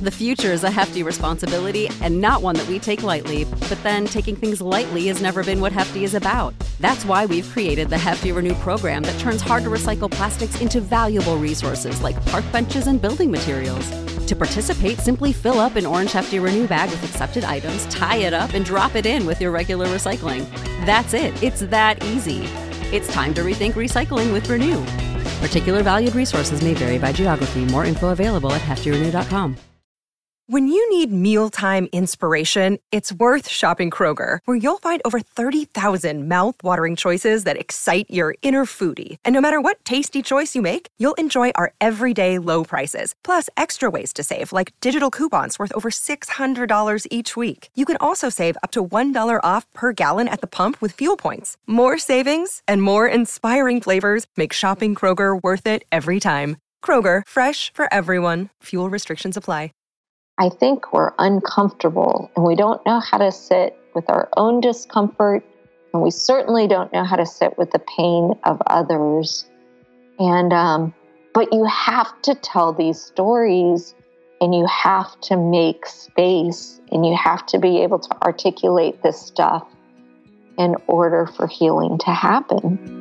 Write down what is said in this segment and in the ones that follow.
The future is a hefty responsibility and not one that we take lightly. But then taking things lightly has never been what Hefty is about. That's why we've created the Hefty Renew program that turns hard-to-recycle plastics into valuable resources like park benches and building materials. To participate, simply fill up an orange Hefty Renew bag with accepted items, tie it up, and drop it in with your regular recycling. That's it. It's that easy. It's time to rethink recycling with Renew. Particular valued resources may vary by geography. More info available at heftyrenew.com. When you need mealtime inspiration, it's worth shopping Kroger, where you'll find over 30,000 mouth-watering choices that excite your inner foodie. And no matter what tasty choice you make, you'll enjoy our everyday low prices, plus extra ways to save, like digital coupons worth over $600 each week. You can also save up to $1 off per gallon at the pump with fuel points. More savings and more inspiring flavors make shopping Kroger worth it every time. Kroger, fresh for everyone. Fuel restrictions apply. I think we're uncomfortable and we don't know how to sit with our own discomfort, and we certainly don't know how to sit with the pain of others. And but you have to tell these stories, and you have to make space, and you have to be able to articulate this stuff in order for healing to happen.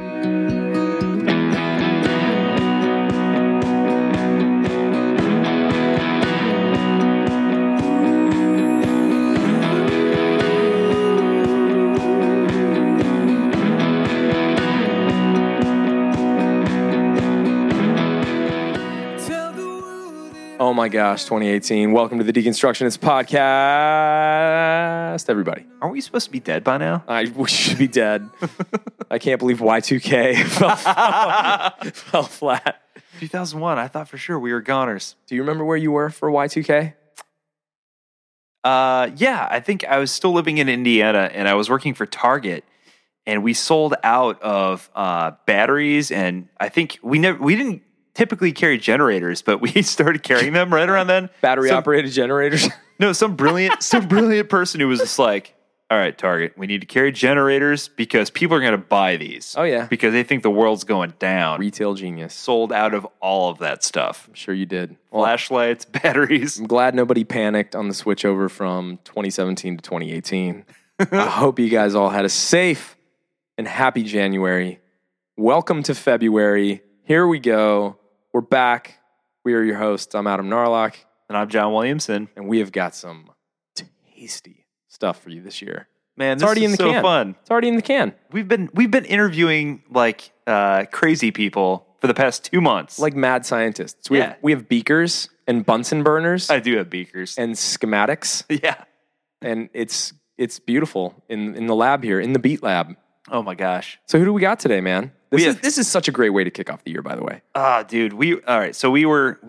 Oh my gosh, 2018. Welcome to the Deconstructionist Podcast, everybody. Aren't we supposed to be dead by now? We should be dead. I can't believe Y2K fell flat. 2001, I thought for sure we were goners. Do you remember where you were for Y2K? Yeah, I think I was still living in Indiana, and I was working for Target, and we sold out of batteries, and I think we didn't typically carry generators, but we started carrying them right around then. Battery-operated generators? No, some brilliant person who was just like, all right, Target, we need to carry generators because people are going to buy these. Oh, yeah. Because they think the world's going down. Retail genius. Sold out of all of that stuff. I'm sure you did. Flashlights, batteries. I'm glad nobody panicked on the switch over from 2017 to 2018. I hope you guys all had a safe and happy January. Welcome to February. Here we go. We're back. We are your hosts. I'm Adam Narlock. And I'm John Williamson. And we have got some tasty stuff for you this year. Man, this is so fun. It's already in the can. We've been interviewing like crazy people for the past 2 months. Like mad scientists. We have beakers and Bunsen burners. I do have beakers. And schematics. Yeah. And it's beautiful in the lab here, in the Beat Lab. Oh my gosh. So who do we got today, man? This is such a great way to kick off the year, by the way. Dude, all right. So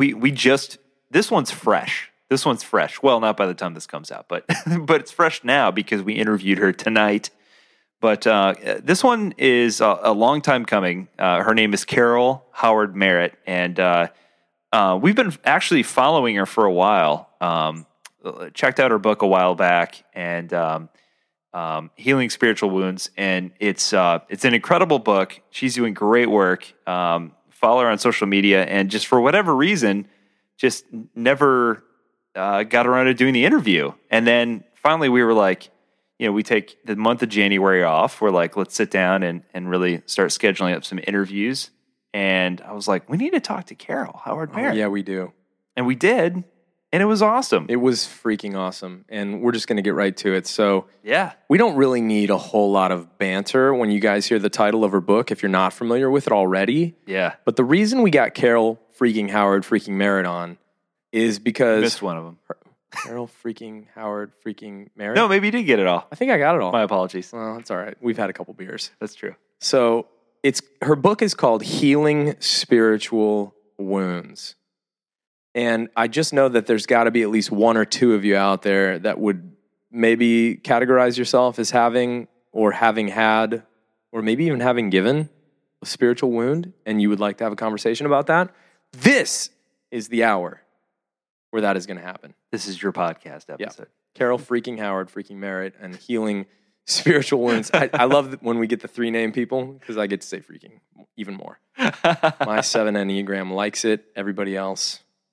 this one's fresh. This one's fresh. Well, not by the time this comes out, but but it's fresh now because we interviewed her tonight. But this one is a long time coming. Her name is Carol Howard Merritt, and we've been actually following her for a while. Checked out her book a while back, and Healing Spiritual Wounds, and it's an incredible book. She's doing great work. Follow her on social media, and just for whatever reason, just never got around to doing the interview. And then finally we were like, we take the month of January off. We're like, let's sit down and really start scheduling up some interviews. And I was like, we need to talk to Carol Howard Merritt. Yeah, we do. And we did. And it was awesome. It was freaking awesome. And we're just going to get right to it. So yeah, we don't really need a whole lot of banter when you guys hear the title of her book, if you're not familiar with it already. Yeah. But the reason we got Carol freaking Howard freaking Merritt on is because... Missed one of them. Carol freaking Howard freaking Merritt? No, maybe you did get it all. I think I got it all. My apologies. Well, it's all right. We've had a couple beers. That's true. So her book is called Healing Spiritual Wounds. And I just know that there's got to be at least one or two of you out there that would maybe categorize yourself as having or having had or maybe even having given a spiritual wound, and you would like to have a conversation about that. This is the hour where that is going to happen. This is your podcast episode. Yeah. Carol freaking Howard freaking Merritt and Healing Spiritual Wounds. I love when we get the three name people because I get to say freaking even more. My 7 Enneagram likes it. Everybody else,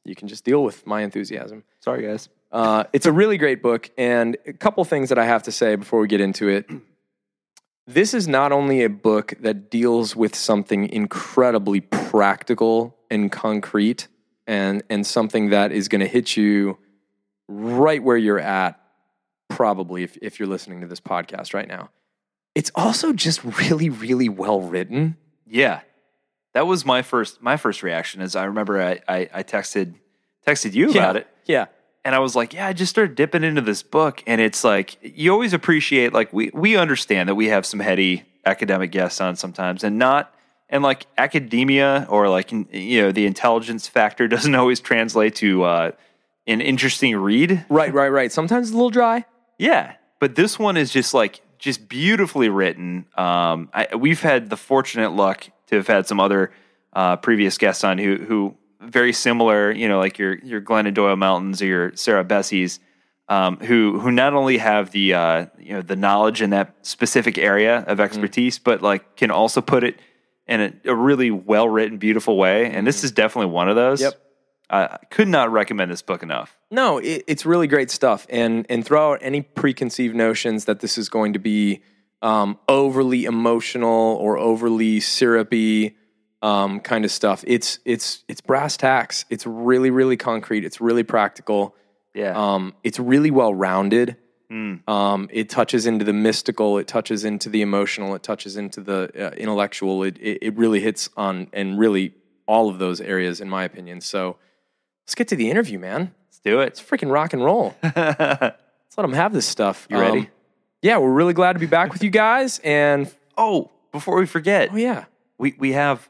You can just deal with my enthusiasm. Sorry, guys. It's a really great book, and a couple things that I have to say before we get into it. This is not only a book that deals with something incredibly practical and concrete and something that is going to hit you right where you're at, probably, if you're listening to this podcast right now. It's also just really, really well written. Yeah. That was my first reaction. Is I remember I texted you about it. Yeah. And I was like, yeah, I just started dipping into this book. And it's like, you always appreciate, like, we understand that we have some heady academic guests on sometimes, and like academia or like, the intelligence factor doesn't always translate to an interesting read. Right. Sometimes it's a little dry. Yeah. But this one is just beautifully written. We've had the fortunate luck to have had some other previous guests on who very similar, like your Glennon Doyle Meltons or your Sarah Bessies, who not only have the the knowledge in that specific area of expertise, but like can also put it in a really well written, beautiful way. And this is definitely one of those. Yep. I could not recommend this book enough. No, it's really great stuff. And throw out any preconceived notions that this is going to be overly emotional or overly syrupy kind of stuff. It's brass tacks. It's really, really concrete. It's really practical. Yeah. It's really well rounded. It touches into the mystical. It touches into the emotional. It touches into the intellectual. It really hits on and really all of those areas, in my opinion. So let's get to the interview, man. Let's do it. It's freaking rock and roll. Let's let them have this stuff. You ready? Yeah, we're really glad to be back with you guys. And before we forget, yeah, we have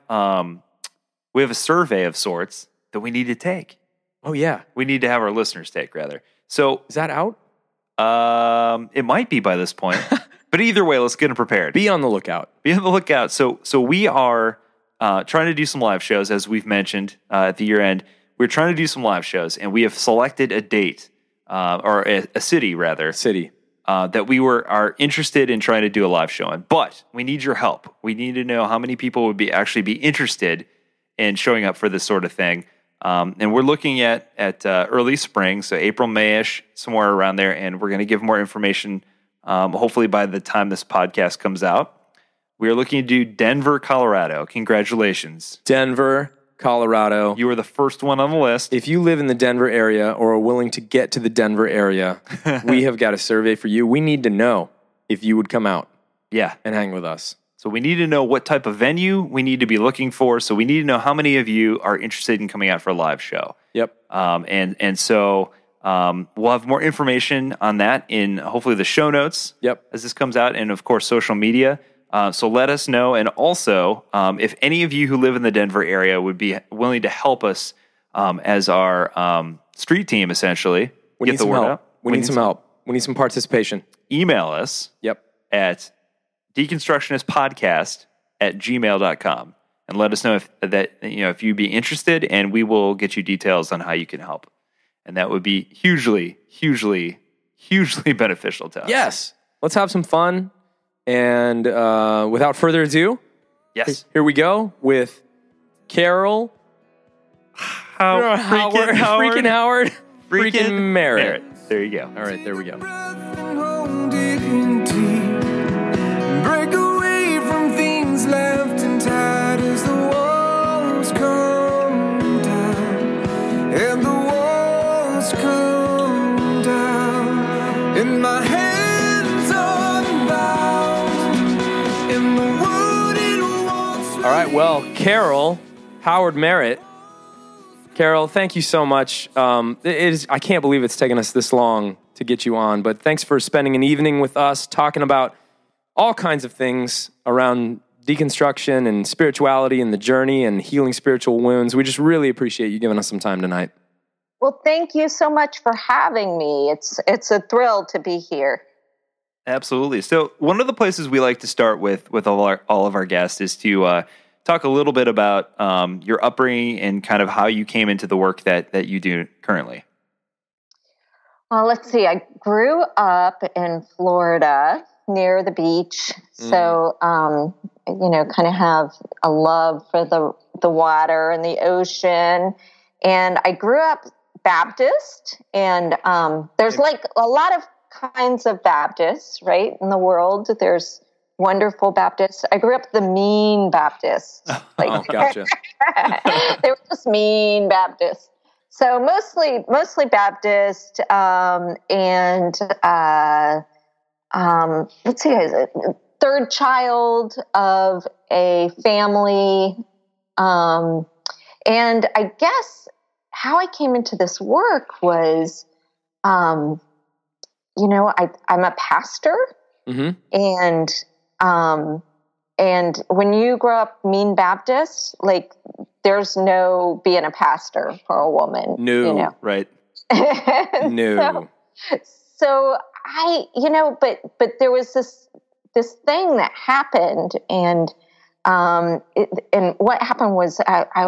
a survey of sorts that we need to take. Oh yeah, we need to have our listeners take, rather. So is that out? It might be by this point, but either way, let's get them prepared. Be on the lookout. So we are trying to do some live shows, as we've mentioned at the year end. We're trying to do some live shows, and we have selected a date or a city, rather. That we are interested in trying to do a live show in. But we need your help. We need to know how many people would actually be interested in showing up for this sort of thing. And we're looking at early spring, so April, May-ish, somewhere around there, and we're going to give more information hopefully by the time this podcast comes out. We are looking to do Denver, Colorado. Congratulations. Denver, Colorado. You were the first one on the list. If you live in the Denver area or are willing to get to the Denver area, we have got a survey for you. We need to know if you would come out and hang with us. So we need to know what type of venue we need to be looking for. So we need to know how many of you are interested in coming out for a live show. Yep. So we'll have more information on that in hopefully the show notes as this comes out, and of course social media. So let us know. And also, if any of you who live in the Denver area would be willing to help us as our street team, essentially, get the word out. We need some help. We need some participation. Email us at deconstructionistpodcast@gmail.com and let us know if you'd be interested, and we will get you details on how you can help. And that would be hugely, hugely, hugely beneficial to us. Yes. Let's have some fun. And without further ado, here we go with Carol Howard Merritt. There you go. All right, there we go. Break away from things left and tied as the walls come down, and the walls come down, and my hands unbound, and the world it wants. All right, well, Carol Howard Merritt. Carol, thank you so much. I can't believe it's taken us this long to get you on, but thanks for spending an evening with us talking about all kinds of things around deconstruction and spirituality and the journey and healing spiritual wounds. We just really appreciate you giving us some time tonight. Well, thank you so much for having me. It's a thrill to be here. Absolutely. So one of the places we like to start with all of our guests is to talk a little bit about your upbringing and kind of how you came into the work that you do currently. Well, let's see. I grew up in Florida near the beach. So, kind of have a love for the water and the ocean. And I grew up Baptist, and there's like a lot of kinds of Baptists, right, in the world. There's wonderful Baptists. I grew up the mean Baptists. Like, Oh, gotcha. they were just mean Baptists. So mostly Baptist, and let's see, third child of a family, and I guess how I came into this work was, I'm a pastor, and when you grow up mean Baptist, like there's no being a pastor for a woman. No, right. No. So I, but there was this thing that happened, and what happened was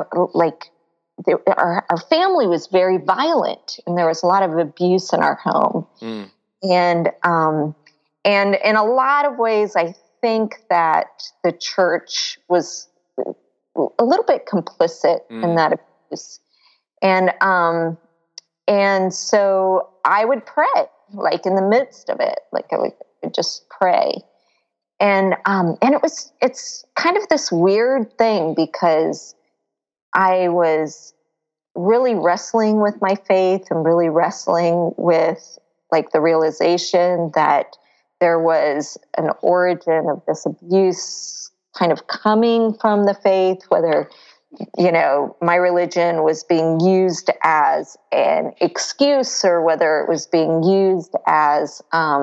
our family was very violent, and there was a lot of abuse in our home. And in a lot of ways, I think that the church was a little bit complicit in that abuse. And so I would pray, like in the midst of it, like I would just pray. And it's kind of this weird thing, because I was really wrestling with my faith and really wrestling with like the realization that there was an origin of this abuse kind of coming from the faith, whether, my religion was being used as an excuse or whether it was being used as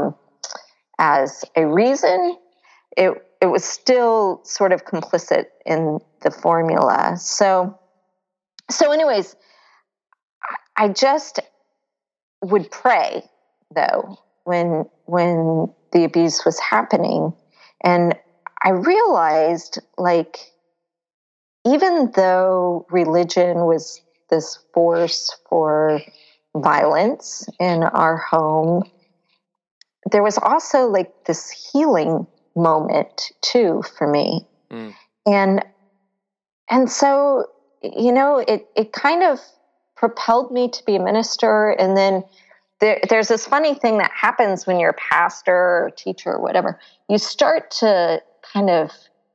a reason. It was still sort of complicit in the formula. So anyways, I just would pray, though, when the abuse was happening. And I realized, like, even though religion was this force for violence in our home, there was also like this healing moment too for me. And so, it kind of propelled me to be a minister. And then there's this funny thing that happens when you're a pastor or teacher or whatever. You start to kind of,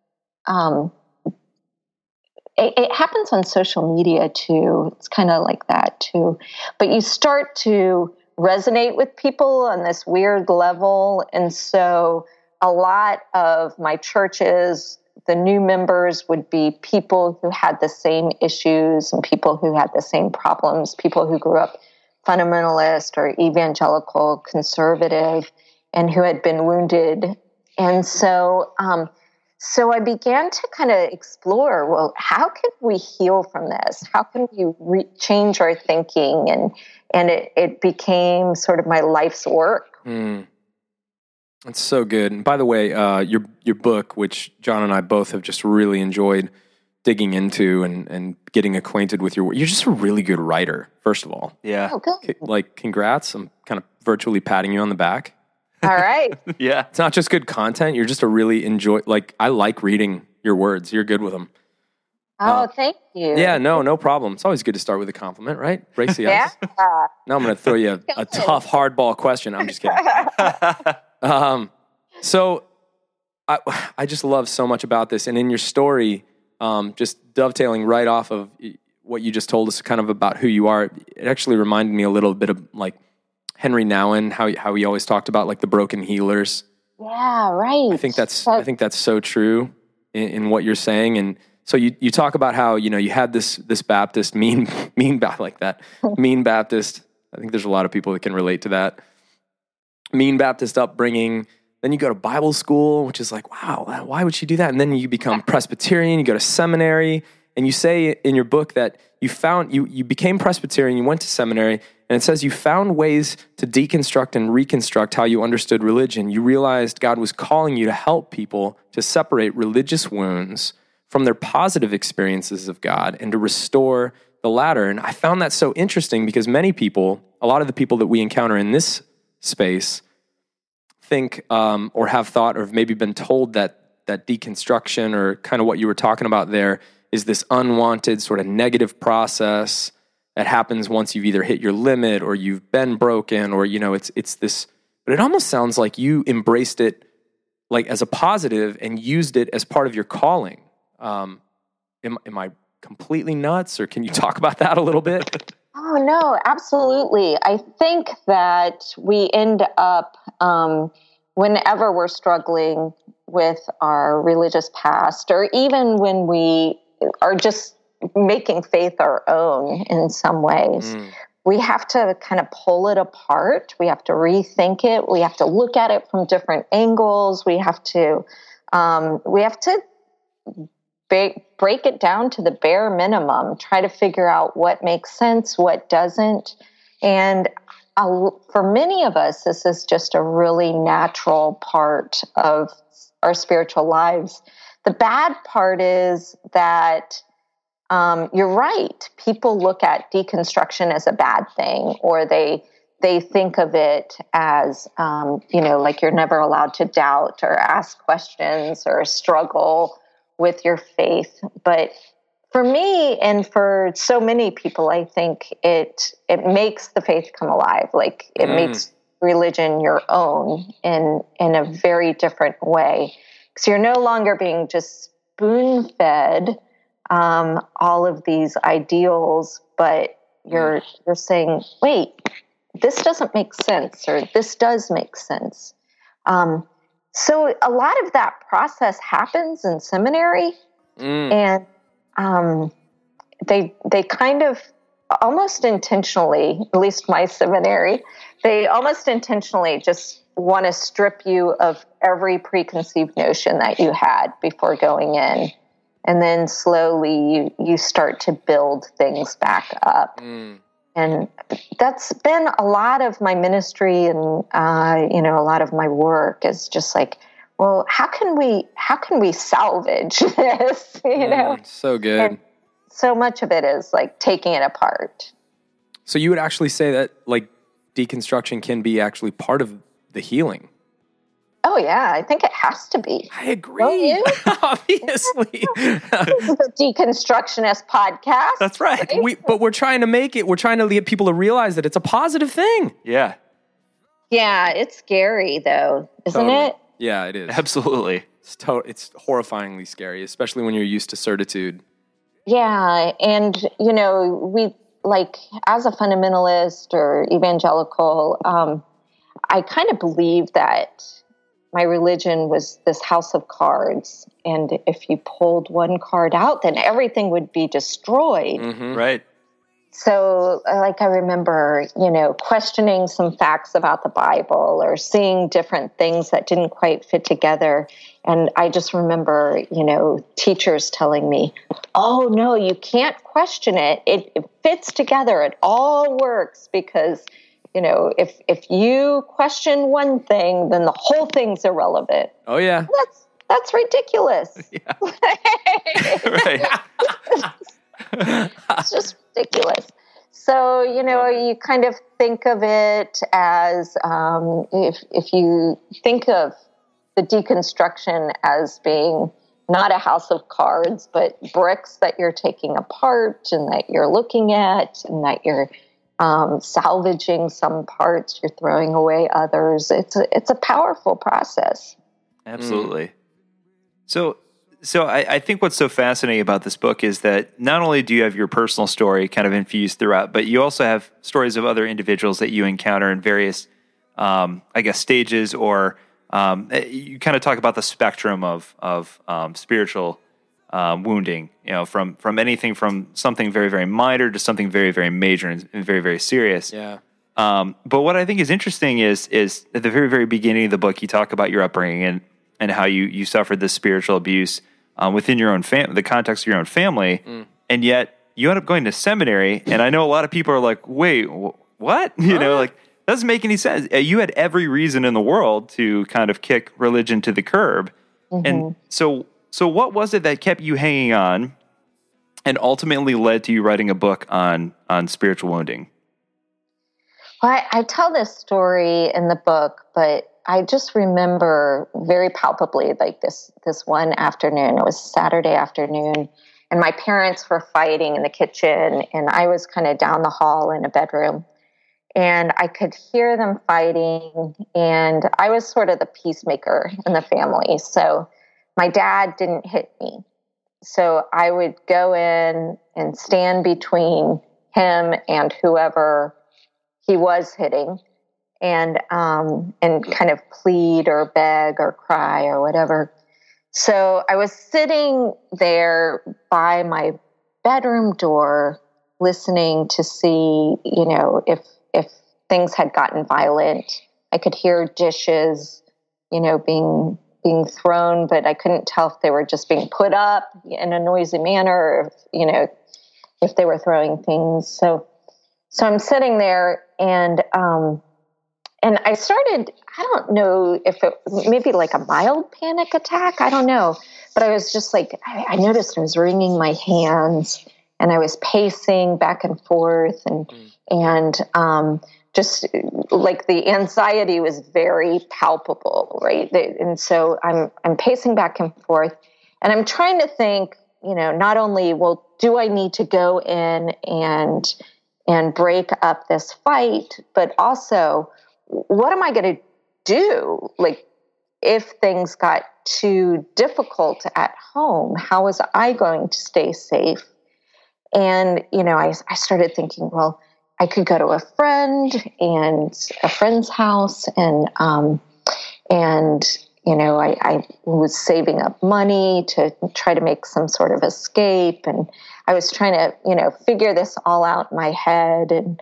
it happens on social media too. It's kind of like that too. But you start to resonate with people on this weird level. And so a lot of my churches, the new members would be people who had the same issues and people who had the same problems, people who grew up fundamentalist or evangelical conservative and who had been wounded. And so I began to kind of explore, well, how can we heal from this? How can we change our thinking? And it became sort of my life's work. That's so good. And by the way, your book, which John and I both have just really enjoyed digging into and getting acquainted with your work. You're just a really good writer, first of all. Yeah. Oh, good. Like, congrats. I'm kind of virtually patting you on the back. All right. Yeah. It's not just good content. You're just a really I like reading your words. You're good with them. Oh, thank you. Yeah, no problem. It's always good to start with a compliment, right? Breaks the ice. Yeah. Now I'm going to throw you a tough hardball question. I'm just kidding. So I just love so much about this. And in your story, just dovetailing right off of what you just told us kind of about who you are, it actually reminded me a little bit of like Henry Nouwen, how he always talked about like the broken healers. Yeah, right. I think that's so true in what you're saying. And so you talk about how, you had this Baptist mean like that, mean Baptist. I think there's a lot of people that can relate to that. Mean Baptist upbringing. Then you go to Bible school, which is like, wow, why would she do that? And then you become Presbyterian, you go to seminary, and you say in your book that you became Presbyterian, you went to seminary, and it says you found ways to deconstruct and reconstruct how you understood religion. You realized God was calling you to help people to separate religious wounds from their positive experiences of God and to restore the latter. And I found that so interesting because many people, a lot of the people that we encounter in this space, think or have thought or have maybe been told that deconstruction or kind of what you were talking about there is this unwanted sort of negative process that happens once you've either hit your limit or you've been broken, or, it's this, but it almost sounds like you embraced it like as a positive and used it as part of your calling. Am I completely nuts, or can you talk about that a little bit? Oh, no, absolutely. I think that we end up, whenever we're struggling with our religious past, or even when we are just making faith our own in some ways, we have to kind of pull it apart. We have to rethink it. We have to look at it from different angles. We have to break it down to the bare minimum, try to figure out what makes sense, what doesn't. And for many of us, this is just a really natural part of our spiritual lives. The bad part is that you're right. People look at deconstruction as a bad thing, or they think of it as, like you're never allowed to doubt or ask questions or struggle with your faith. But for me and for so many people, I think it makes the faith come alive. Like it makes religion your own in a very different way. Because you're no longer being just spoon-fed all of these ideals, but you're saying, wait, this doesn't make sense, or this does make sense. So a lot of that process happens in seminary, and they kind of almost intentionally, at least my seminary, they almost intentionally just want to strip you of every preconceived notion that you had before going in. And then slowly you start to build things back up. And that's been a lot of my ministry and, a lot of my work is just like, well, how can we salvage this? So good. And so much of it is like taking it apart. So you would actually say that like deconstruction can be actually part of the healing? Oh yeah, I think it has to be. I agree. Obviously. This is a deconstructionist podcast. That's right. But we're trying to get people to realize that it's a positive thing. Yeah. Yeah, it's scary though, isn't it? Yeah, it is. Absolutely. It's horrifyingly scary, especially when you're used to certitude. Yeah, and we like as a fundamentalist or evangelical, I kind of believe that my religion was this house of cards, and if you pulled one card out, then everything would be destroyed. Mm-hmm. Right. So, like, I remember, questioning some facts about the Bible or seeing different things that didn't quite fit together. And I just remember, teachers telling me, oh, no, you can't question it. It fits together. It all works because, if you question one thing, then the whole thing's irrelevant. Oh, yeah. That's ridiculous. Yeah. Right. It's just ridiculous. So, you kind of think of it as if you think of the deconstruction as being not a house of cards, but bricks that you're taking apart and that you're looking at and that you're salvaging some parts, you're throwing away others. It's a powerful process. Absolutely. So I think what's so fascinating about this book is that not only do you have your personal story kind of infused throughout, but you also have stories of other individuals that you encounter in various, stages, or you kind of talk about the spectrum of spiritual wounding, from anything from something very, very minor to something very, very major and very, very serious. Yeah. But what I think is interesting is at the very, very beginning of the book, you talk about your upbringing and how you suffered this spiritual abuse within your own the context of your own family, and yet you end up going to seminary. And I know a lot of people are like, "Wait, what?" Like doesn't make any sense. You had every reason in the world to kind of kick religion to the curb, and so what was it that kept you hanging on, and ultimately led to you writing a book on spiritual wounding? Well, I tell this story in the book, but I just remember very palpably, like this one afternoon. It was Saturday afternoon, and my parents were fighting in the kitchen, and I was kind of down the hall in a bedroom, and I could hear them fighting, and I was sort of the peacemaker in the family. So my dad didn't hit me. So I would go in and stand between him and whoever he was hitting, and kind of plead or beg or cry or whatever. So I was sitting there by my bedroom door, listening to see, if things had gotten violent. I could hear dishes, being thrown, but I couldn't tell if they were just being put up in a noisy manner, or if they were throwing things. So I'm sitting there, and I started, I don't know if it maybe like a mild panic attack. I don't know. But I was just like, I noticed I was wringing my hands, and I was pacing back and forth, and just like the anxiety was very palpable, right? And so I'm pacing back and forth, and I'm trying to think, not only, well, do I need to go in and break up this fight, but also, what am I going to do? Like, if things got too difficult at home, how was I going to stay safe? And, I started thinking, well, I could go to a friend's house, and I was saving up money to try to make some sort of escape, and I was trying to, figure this all out in my head, and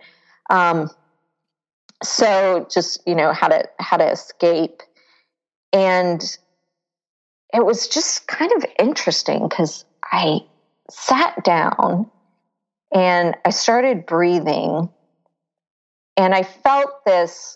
so just how to escape. And it was just kind of interesting, because I sat down and I started breathing, and I felt this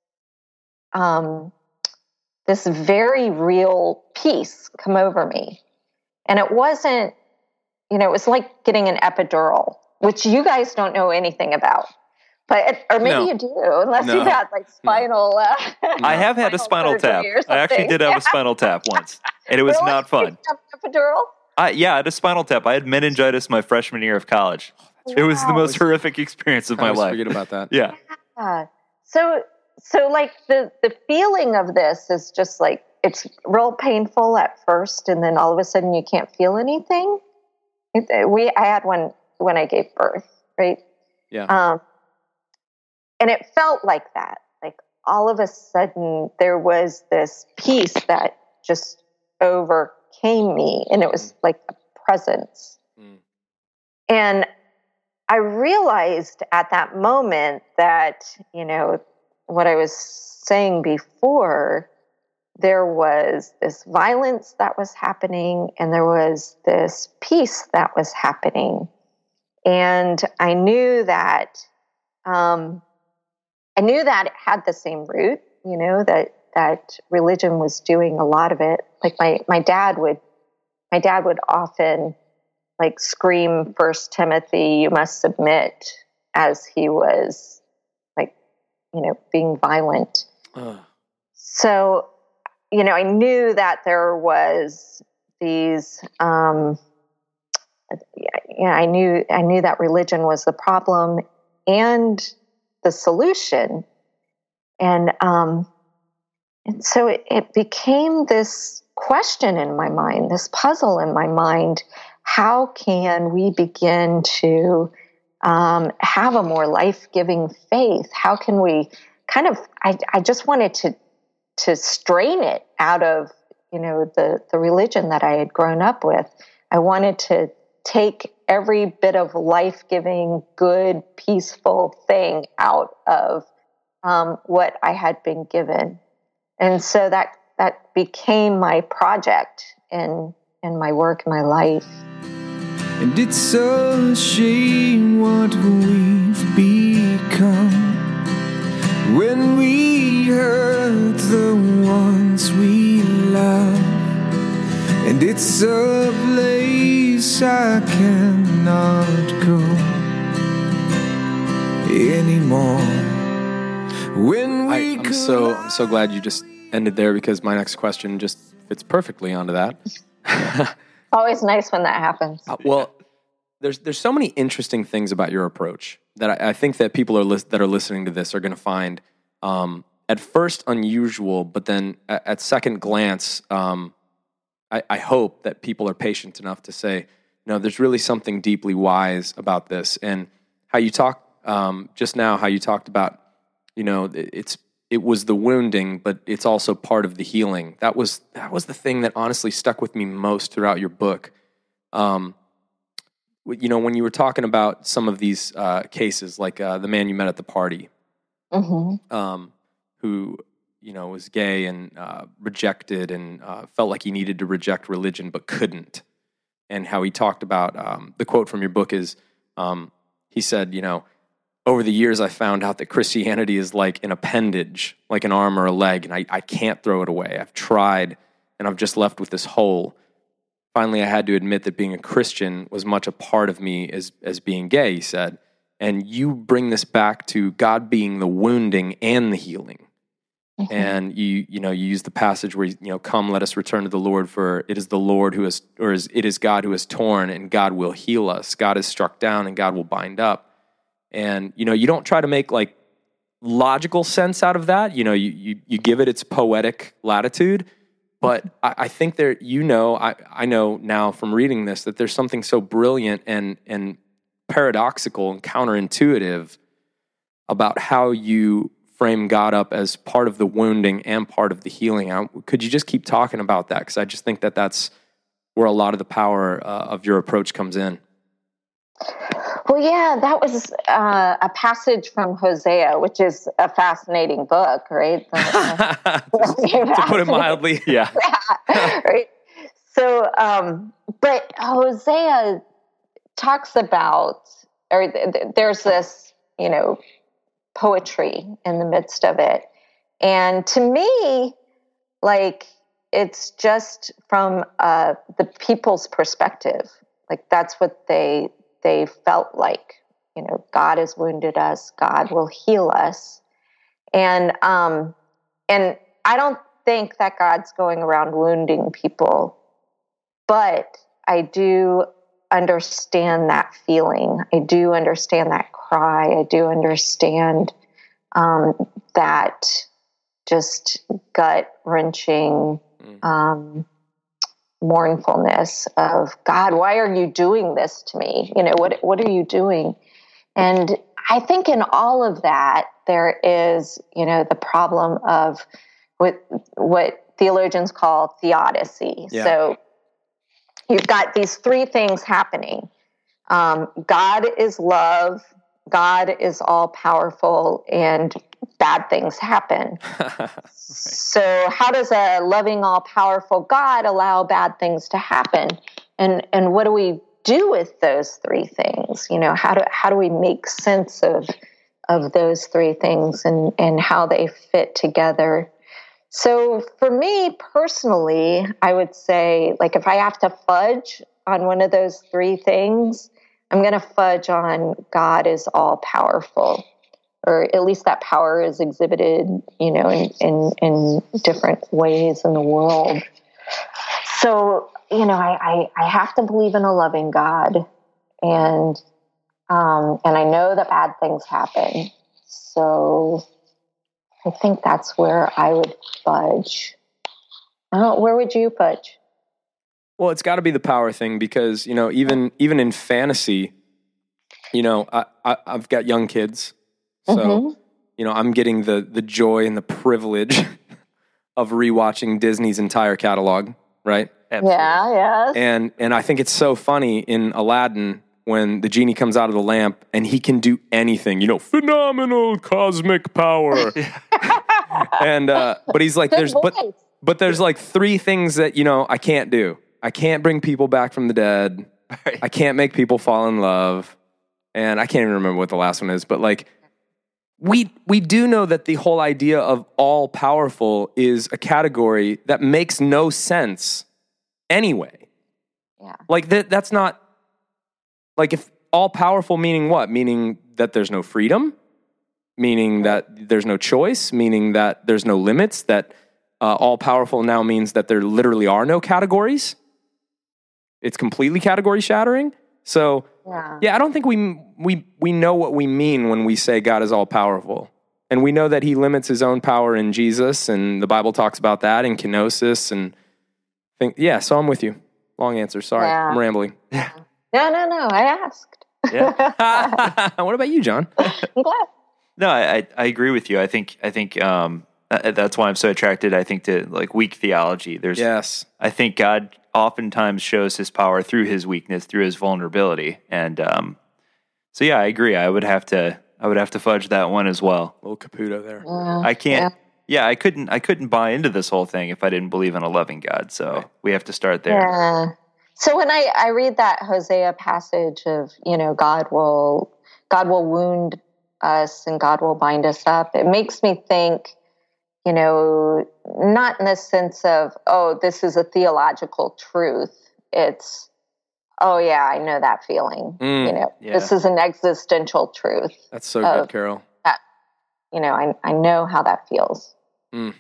this very real peace come over me. And it wasn't, it was like getting an epidural, which you guys don't know anything about. But, or maybe you do, unless you've had like spinal. I have had a spinal tap. I actually did have a spinal tap once, and it was not fun. Epidural? Yeah, I had a spinal tap. I had meningitis my freshman year of college. It was the most horrific experience of my life. Forget about that. Yeah. So like the feeling of this is just like, it's real painful at first, and then all of a sudden you can't feel anything. I had one when I gave birth, right? Yeah. And it felt like that. Like all of a sudden there was this peace that just overcame me, and it was like a presence. And I realized at that moment that, what I was saying before, there was this violence that was happening, and there was this peace that was happening. And I knew that it had the same root, that religion was doing a lot of it. Like my dad would often like scream 1 Timothy, you must submit, as he was like, being violent. So, I knew that there was these, I knew that religion was the problem and the solution. And so it became this question in my mind, this puzzle in my mind. How can we begin to have a more life-giving faith? How can we I just wanted to strain it out of, the religion that I had grown up with. I wanted to take every bit of life-giving, good, peaceful thing out of what I had been given. And so that became my project in my work, my life. And it's a shame what we've become when we hurt the ones we love. And it's a place I cannot go anymore. I'm so glad you just ended there, because my next question just fits perfectly onto that. Always nice when that happens. Well, there's so many interesting things about your approach that I think that people that are listening to this are going to find at first unusual, but then at second glance, I hope that people are patient enough to say, no, there's really something deeply wise about this. And how you talk just now, how you talked about, it was the wounding, but it's also part of the healing. That was the thing that honestly stuck with me most throughout your book. When you were talking about some of these cases, like the man you met at the party, who was gay and rejected and felt like he needed to reject religion but couldn't, and how he talked about the quote from your book is, he said, over the years, I found out that Christianity is like an appendage, like an arm or a leg, and I can't throw it away. I've tried, and I've just left with this hole. Finally, I had to admit that being a Christian was much a part of me as being gay, he said. And you bring this back to God being the wounding and the healing. Mm-hmm. And you use the passage where, come, let us return to the Lord, for it is the Lord it is God who has torn, and God will heal us. God is struck down, and God will bind up. And, you don't try to make like logical sense out of that. You give it its poetic latitude. But I think there, I know now from reading this that there's something so brilliant and paradoxical and counterintuitive about how you frame God up as part of the wounding and part of the healing. Could you just keep talking about that? Because I just think that that's where a lot of the power of your approach comes in. Well, yeah, that was a passage from Hosea, which is a fascinating book, right? To put it mildly, yeah. Right. So, but Hosea talks about, or there's this, poetry in the midst of it. And to me, like, it's just from the people's perspective. Like, that's what they felt like, God has wounded us, God will heal us. And I don't think that God's going around wounding people, but I do understand that feeling. I do understand that cry. I do understand that just gut-wrenching mournfulness of, God, why are you doing this to me? What are you doing? And I think in all of that, there is, the problem of what theologians call theodicy. Yeah. So you've got these three things happening. God is love, God is all powerful, and bad things happen. Right. So how does a loving, all-powerful God allow bad things to happen? And what do we do with those three things? How do we make sense of those three things and how they fit together? So for me personally, I would say, like, if I have to fudge on one of those three things, I'm going to fudge on God is all-powerful. Or at least that power is exhibited, in different ways in the world. So, I have to believe in a loving God, and I know that bad things happen. So, I think that's where I would fudge. Where would you fudge? Well, it's got to be the power thing because even in fantasy, I've got young kids. So, I'm getting the joy and the privilege of rewatching Disney's entire catalog, right? Absolutely. Yeah, yes. And I think it's so funny in Aladdin when the genie comes out of the lamp and he can do anything, phenomenal cosmic power. And but he's like, but there's like three things that I can't do. I can't bring people back from the dead. Right. I can't make people fall in love, and I can't even remember what the last one is. But like. We do know that the whole idea of all-powerful is a category that makes no sense anyway. Yeah. Like, that's not... Like, if all-powerful meaning what? Meaning that there's no freedom? Meaning that there's no choice? Meaning that there's no limits? That all-powerful now means that there literally are no categories? it's completely category shattering. So yeah, I don't think we know what we mean when we say God is all powerful. And we know that he limits his own power in Jesus, and the Bible talks about that in kenosis and so I'm with you. Long answer. Sorry. Yeah. I'm rambling. No, I asked. Yeah. What about you, John? I'm glad. No, I agree with you. I think that's why I'm so attracted, I think, to like weak theology. Yes. I think God oftentimes shows his power through his weakness, through his vulnerability. And so yeah, I agree. I would have to fudge that one as well. A little Caputo there. I can't I couldn't buy into this whole thing if I didn't believe in a loving God. So we have to start there. Yeah. So when I read that Hosea passage of, God will wound us and God will bind us up, it makes me think, not in the sense of, this is a theological truth. It's, I know that feeling. This is an existential truth. That's so good, Carol. I know how that feels. Mm.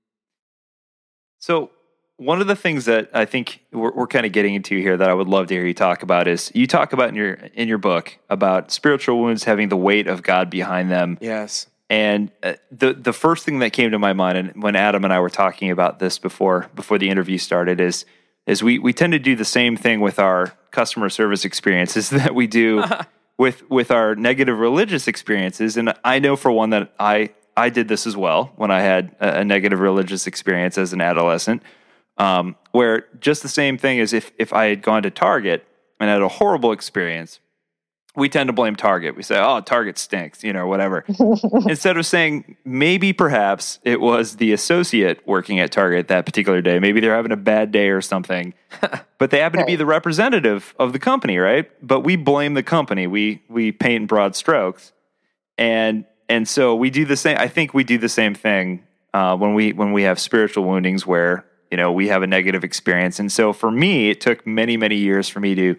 So one of the things that I think we're kind of getting into here that I would love to hear you talk about is you talk about in your book about spiritual wounds having the weight of God behind them. Yes. And the first thing that came to my mind, and when Adam and I were talking about this before the interview started, is we tend to do the same thing with our customer service experiences that we do with our negative religious experiences. And I know for one that I did this as well when I had a negative religious experience as an adolescent, where just the same thing as if I had gone to Target and had a horrible experience, we tend to blame Target. We say, Target stinks, whatever. Instead of saying maybe perhaps it was the associate working at Target that particular day. Maybe they're having a bad day or something, but they happen to be the representative of the company, right? But we blame the company. We paint in broad strokes. And so we do the same. I think we do the same thing when we have spiritual woundings where, we have a negative experience. And so for me, it took many, many years for me to,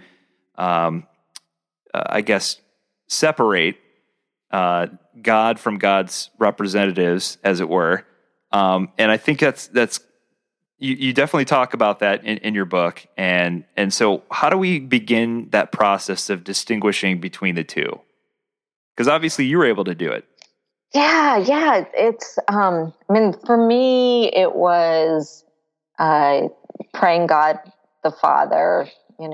I guess, separate God from God's representatives, as it were. And I think that's you definitely talk about that in your book. And so how do we begin that process of distinguishing between the two? Because obviously you were able to do it. Yeah. It's, for me, it was praying God the Father,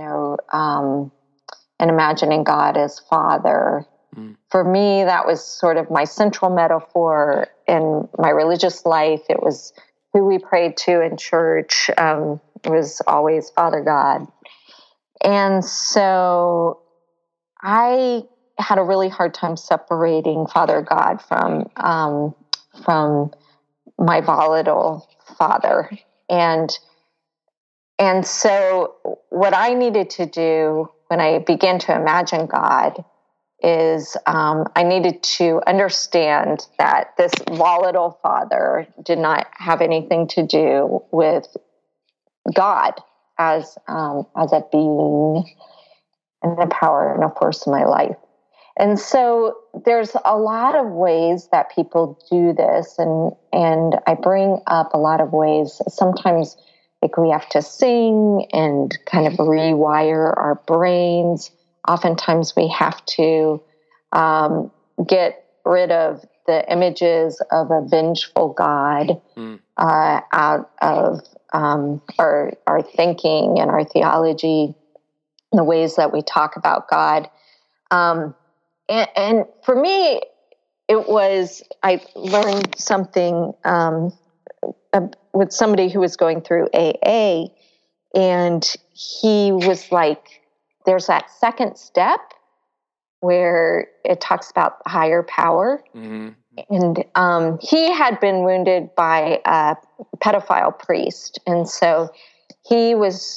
and imagining God as Father. For me, that was sort of my central metaphor in my religious life. It was who we prayed to in church. It was always Father God. And so I had a really hard time separating Father God from my volatile father. And so what I needed to do when I began to imagine God is I needed to understand that this volatile father did not have anything to do with God as a being and a power and a force in my life. And so there's a lot of ways that people do this, and I bring up a lot of ways. Sometimes like we have to sing and kind of rewire our brains. Oftentimes we have to get rid of the images of a vengeful God out of our thinking and our theology, the ways that we talk about God. And for me, I learned something with somebody who was going through AA, and he was like, there's that second step where it talks about higher power. Mm-hmm. And he had been wounded by a pedophile priest. And so he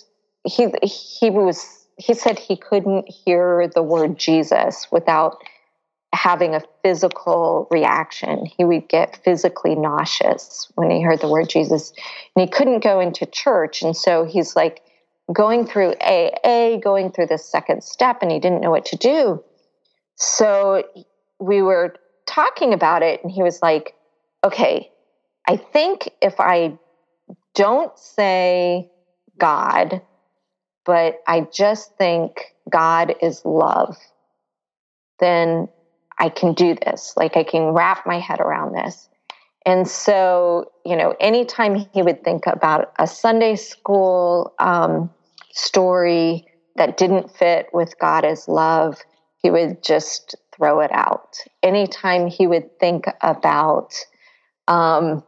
said he couldn't hear the word Jesus without having a physical reaction. He would get physically nauseous when he heard the word Jesus, and he couldn't go into church. And so he's like going through AA, going through the second step, and he didn't know what to do. So we were talking about it, and he was like, okay, I think if I don't say God, but I just think God is love, then I can do this. Like I can wrap my head around this. And so, anytime he would think about a Sunday school story that didn't fit with God as love, he would just throw it out. Anytime he would think about, the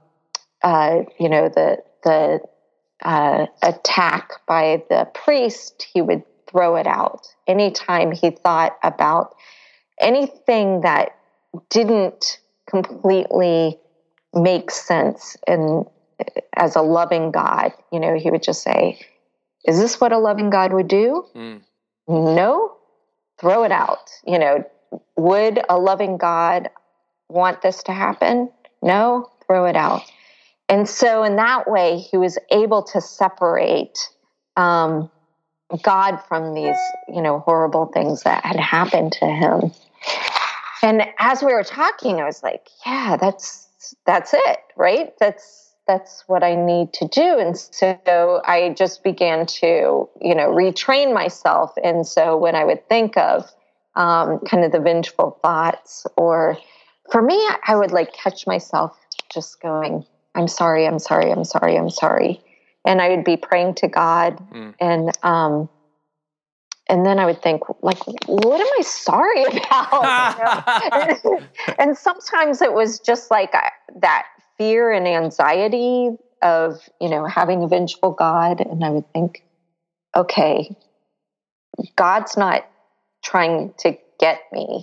attack by the priest, he would throw it out. Anytime he thought about anything that didn't completely make sense and as a loving God, he would just say, is this what a loving God would do? No, throw it out. Would a loving God want this to happen? No, throw it out. And so in that way, he was able to separate God from these, horrible things that had happened to him. And as we were talking, I was like, yeah, that's it, right? That's what I need to do. And so I just began to, retrain myself. And so when I would think of kind of the vengeful thoughts, or for me, I would like catch myself just going, I'm sorry, I'm sorry, I'm sorry, I'm sorry. And I would be praying to God. And then I would think, like, what am I sorry about? And sometimes it was just like that fear and anxiety of, having a vengeful God. And I would think, okay, God's not trying to get me.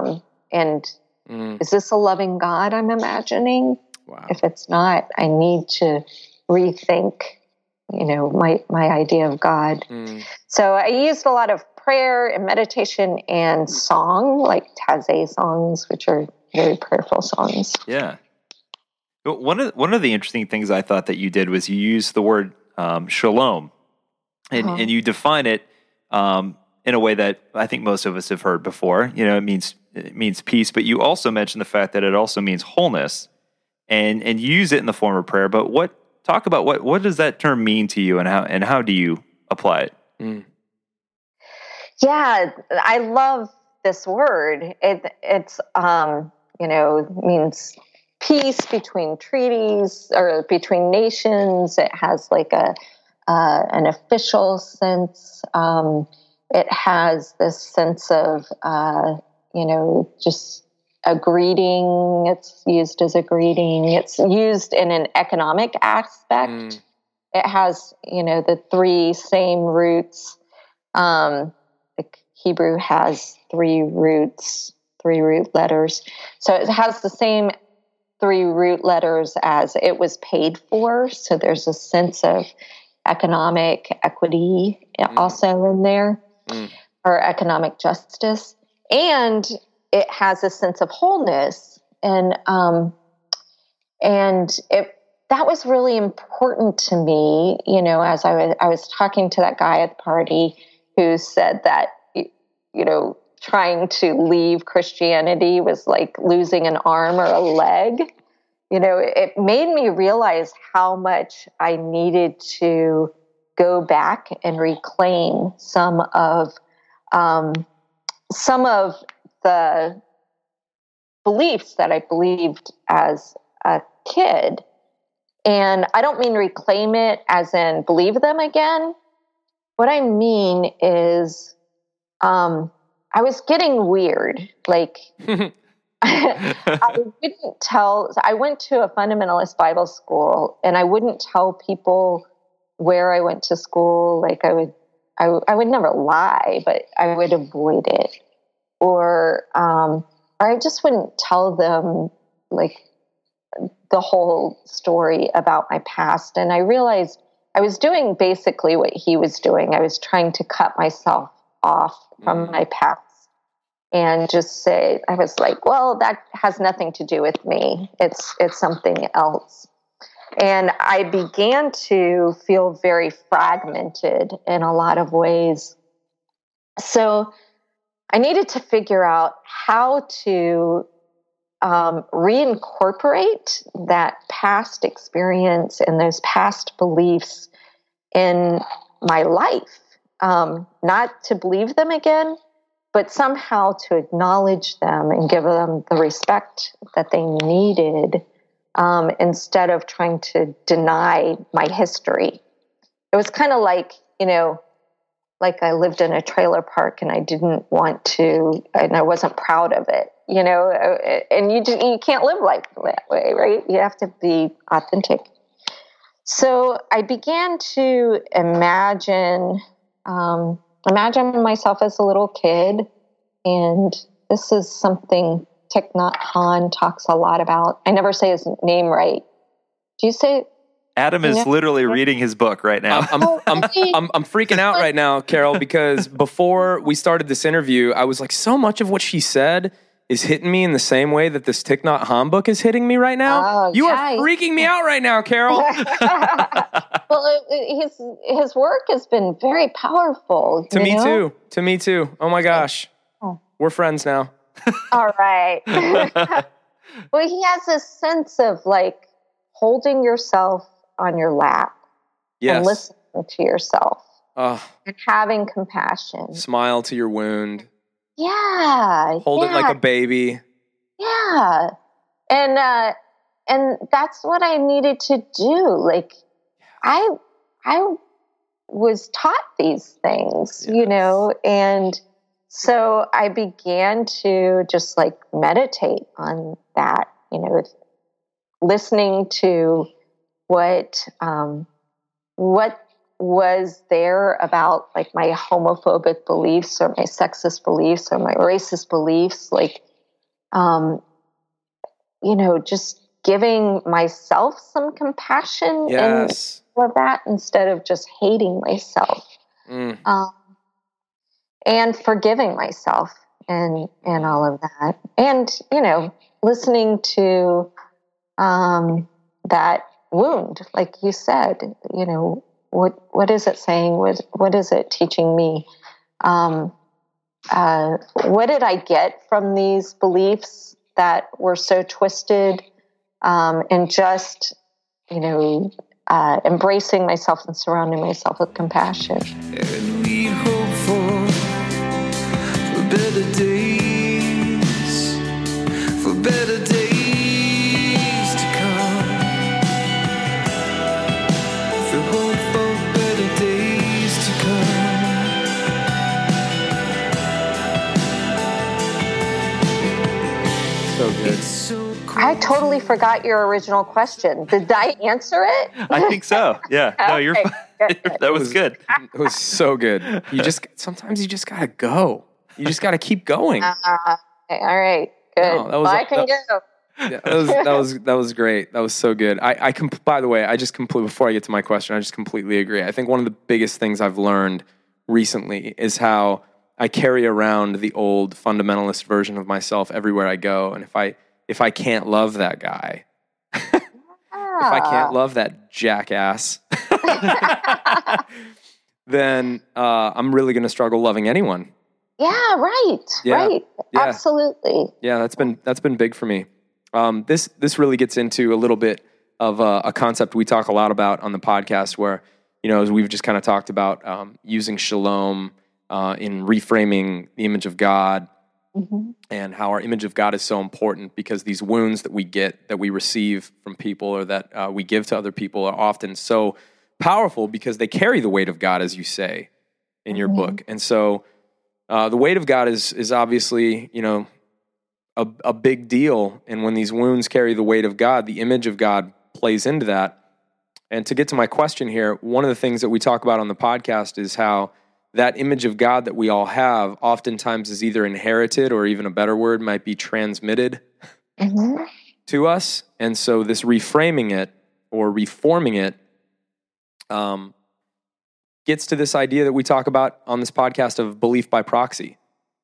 Is this a loving God I'm imagining? Wow. If it's not, I need to rethink, my idea of God. So I used a lot of prayer and meditation and song, like Taizé songs, which are very prayerful songs. Yeah. One of the interesting things I thought that you did was you used the word shalom, and you define it in a way that I think most of us have heard before. It means peace, but you also mentioned the fact that it also means wholeness, and use it in the form of prayer. But talk about what does that term mean to you, and how do you apply it? Yeah, I love this word. It's means peace between treaties or between nations. It has like an official sense. It has this sense of just a greeting. It's used as a greeting. It's used in an economic aspect. It has, the three same roots. Hebrew has three root letters. So it has the same three root letters as it was paid for. So there's a sense of economic equity also in there, or economic justice. And it has a sense of wholeness. And that was really important to me, as I was talking to that guy at the party who said that, trying to leave Christianity was like losing an arm or a leg. It made me realize how much I needed to go back and reclaim some of the beliefs that I believed as a kid. And I don't mean reclaim it as in believe them again. What I mean is, I was getting weird. Like, I wouldn't tell. I went to a fundamentalist Bible school, and I wouldn't tell people where I went to school. Like, I would never lie, but I would avoid it, or I just wouldn't tell them like the whole story about my past. And I realized I was doing basically what he was doing. I was trying to cut myself off from my past and just say, I was like, well, that has nothing to do with me. It's something else. And I began to feel very fragmented in a lot of ways. So I needed to figure out how to reincorporate that past experience and those past beliefs in my life. not to believe them again, but somehow to acknowledge them and give them the respect that they needed, instead of trying to deny my history. It was kind of like, like I lived in a trailer park and I didn't want to, and I wasn't proud of it, and you can't live life that way, right? You have to be authentic. So I began to imagine myself as a little kid, and this is something Thich Nhat Hanh talks a lot about. I never say his name right. Do you say? Adam is literally reading his book right now. I'm freaking out right now, Carol, because before we started this interview, I was like, so much of what she said is hitting me in the same way that this Thich Nhat Hanh book is hitting me right now. Oh, you are freaking me out right now, Carol. Well, his work has been very powerful. To me too. Oh my gosh. We're friends now. All right. Well, he has this sense of like holding yourself on your lap and listening to yourself and having compassion. Smile to your wound. Yeah. Hold it like a baby. Yeah. And that's what I needed to do. Like I was taught these things, and so I began to just like meditate on that, listening to what was there about like my homophobic beliefs or my sexist beliefs or my racist beliefs, like, just giving myself some compassion and all of that instead of just hating myself, and forgiving myself and all of that. And, listening to that wound, like you said, what is it saying? What is it teaching me? What did I get from these beliefs that were so twisted? And just, embracing myself and surrounding myself with compassion. And we hope for better days, for better days to come. For hope for better days to come. So good. I totally forgot your original question. Did I answer it? I think so. Yeah. No, you're fine. That was good. It was so good. Sometimes you just gotta go. You just gotta keep going. All right. Good. No, I can go. Yeah, that was great. That was so good. By the way, before I get to my question, I just completely agree. I think one of the biggest things I've learned recently is how I carry around the old fundamentalist version of myself everywhere I go, and if I can't love that guy, if I can't love that jackass, then I'm really going to struggle loving anyone. Yeah, right. Right. Yeah. Absolutely. Yeah, that's been big for me. This really gets into a little bit of a concept we talk a lot about on the podcast, where as we've just kind of talked about using shalom in reframing the image of God. Mm-hmm. And how our image of God is so important, because these wounds that we get, that we receive from people, or that we give to other people, are often so powerful because they carry the weight of God, as you say in your book. And so the weight of God is obviously, a big deal. And when these wounds carry the weight of God, the image of God plays into that. And to get to my question here, one of the things that we talk about on the podcast is how that image of God that we all have oftentimes is either inherited, or even a better word might be transmitted to us. And so this reframing it or reforming it gets to this idea that we talk about on this podcast of belief by proxy.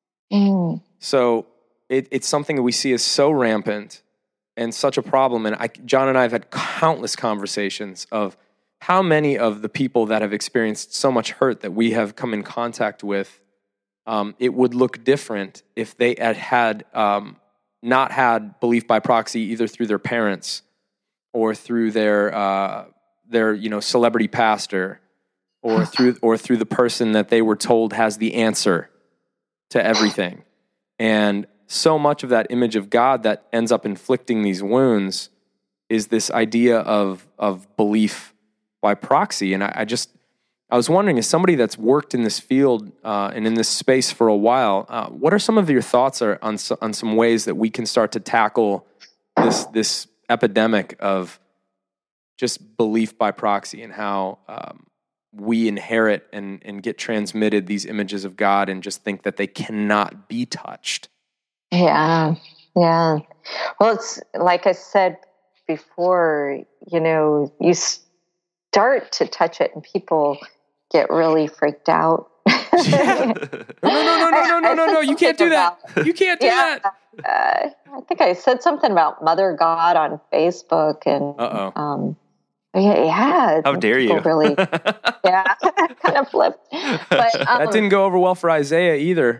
So it's something that we see as so rampant and such a problem. And John and I have had countless conversations of how many of the people that have experienced so much hurt that we have come in contact with, it would look different if they had not had belief by proxy, either through their parents or through their celebrity pastor or through the person that they were told has the answer to everything. And so much of that image of God that ends up inflicting these wounds is this idea of belief by proxy. And I was wondering, as somebody that's worked in this field and in this space for a while, what are some of your thoughts on some ways that we can start to tackle this epidemic of just belief by proxy, and how we inherit and get transmitted these images of God and just think that they cannot be touched? Yeah. Well, it's like I said before, you start to touch it and people get really freaked out. Yeah. No, you can't do that. You can't do that. I think I said something about Mother God on Facebook, and yeah. How dare you? Really, yeah, kind of flipped. But that didn't go over well for Isaiah either.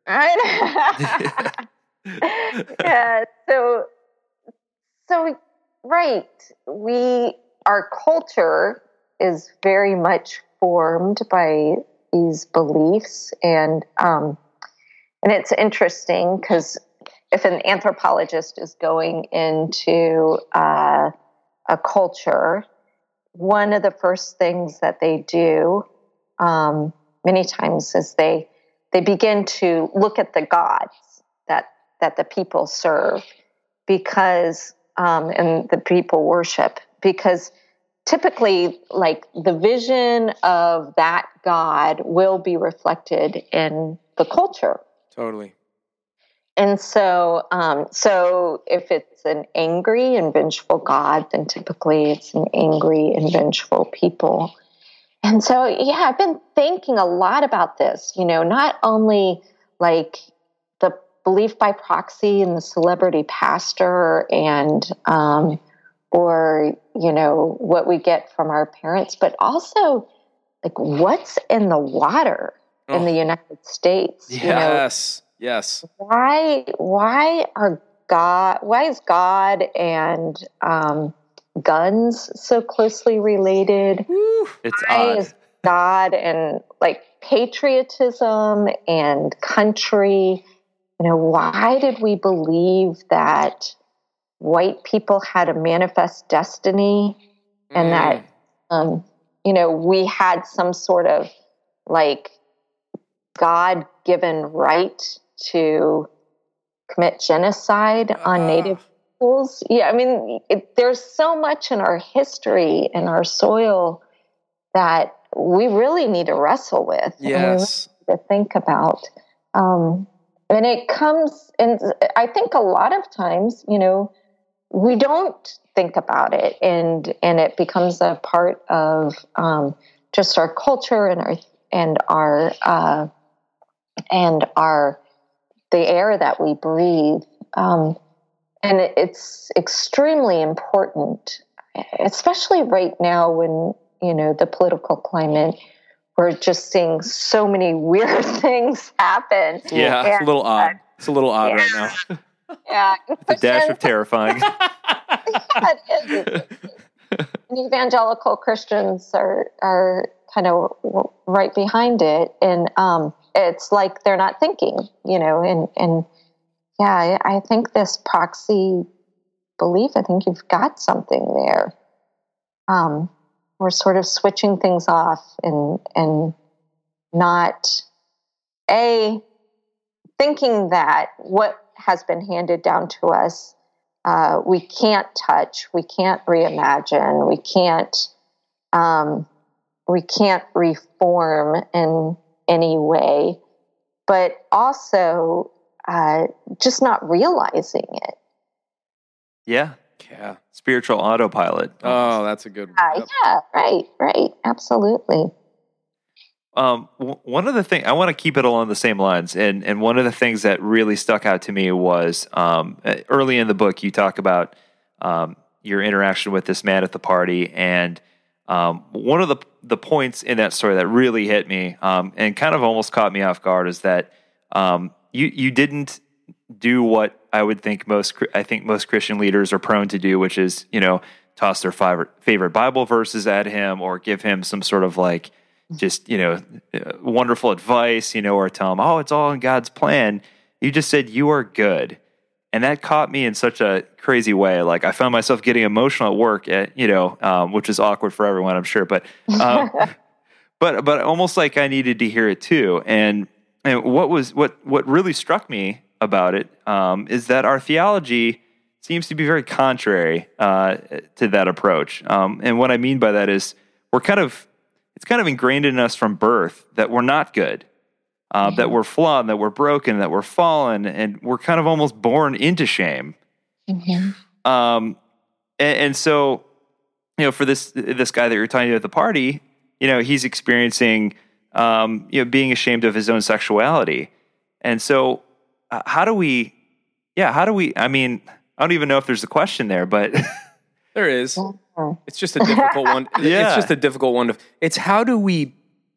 Yeah. So right. Our culture is very much formed by these beliefs, and it's interesting because if an anthropologist is going into a culture, one of the first things that they do many times is they begin to look at the gods that the people serve, because and the people worship, because typically, like, the vision of that God will be reflected in the culture. Totally. And so if it's an angry and vengeful God, then typically it's an angry and vengeful people. And so, yeah, I've been thinking a lot about this, not only like the belief by proxy and the celebrity pastor and, or, what we get from our parents, but also like what's in the water in the United States. Yes. Yes. Why is God and guns so closely related? It's why odd. is God and like patriotism and country? Why did we believe that white people had a manifest destiny, and that we had some sort of like God-given right to commit genocide on Native peoples? Yeah, I mean, there's so much in our history and our soil that we really need to wrestle with. Yes. And we really need to think about. And it comes, and I think a lot of times, we don't think about it, and it becomes a part of just our culture and the air that we breathe. And it's extremely important, especially right now when, the political climate, we're just seeing so many weird things happen. Yeah, it's a little odd. It's a little odd right now. Yeah. The dash of terrifying. And evangelical Christians are kind of right behind it. And it's like they're not thinking, and yeah, I think this proxy belief, I think you've got something there. We're sort of switching things off and not thinking that what has been handed down to us, we can't touch, we can't reimagine, we can't reform in any way, but also just not realizing it. Yeah. Spiritual autopilot. Oh, that's a good one. Yeah, right. Absolutely. One of the things, I want to keep it along the same lines, and one of the things that really stuck out to me was early in the book, you talk about your interaction with this man at the party, and one of the points in that story that really hit me and kind of almost caught me off guard is that you didn't do what I would think most Christian leaders are prone to do, which is toss their favorite Bible verses at him or give him some sort of like just, wonderful advice, or tell them, oh, it's all in God's plan. You just said you are good. And that caught me in such a crazy way. Like I found myself getting emotional at work, which is awkward for everyone, I'm sure. But but almost like I needed to hear it too. And what really struck me about it is that our theology seems to be very contrary to that approach. And what I mean by that is it's kind of ingrained in us from birth that we're not good. That we're flawed, that we're broken, that we're fallen, and we're kind of almost born into shame. Mm-hmm. And so, for this guy that you're talking to at the party, he's experiencing, being ashamed of his own sexuality. And so, how do we, I mean, I don't even know if there's a question there, but there is. It's just a difficult one. Yeah. It's just a difficult one. It's how do we...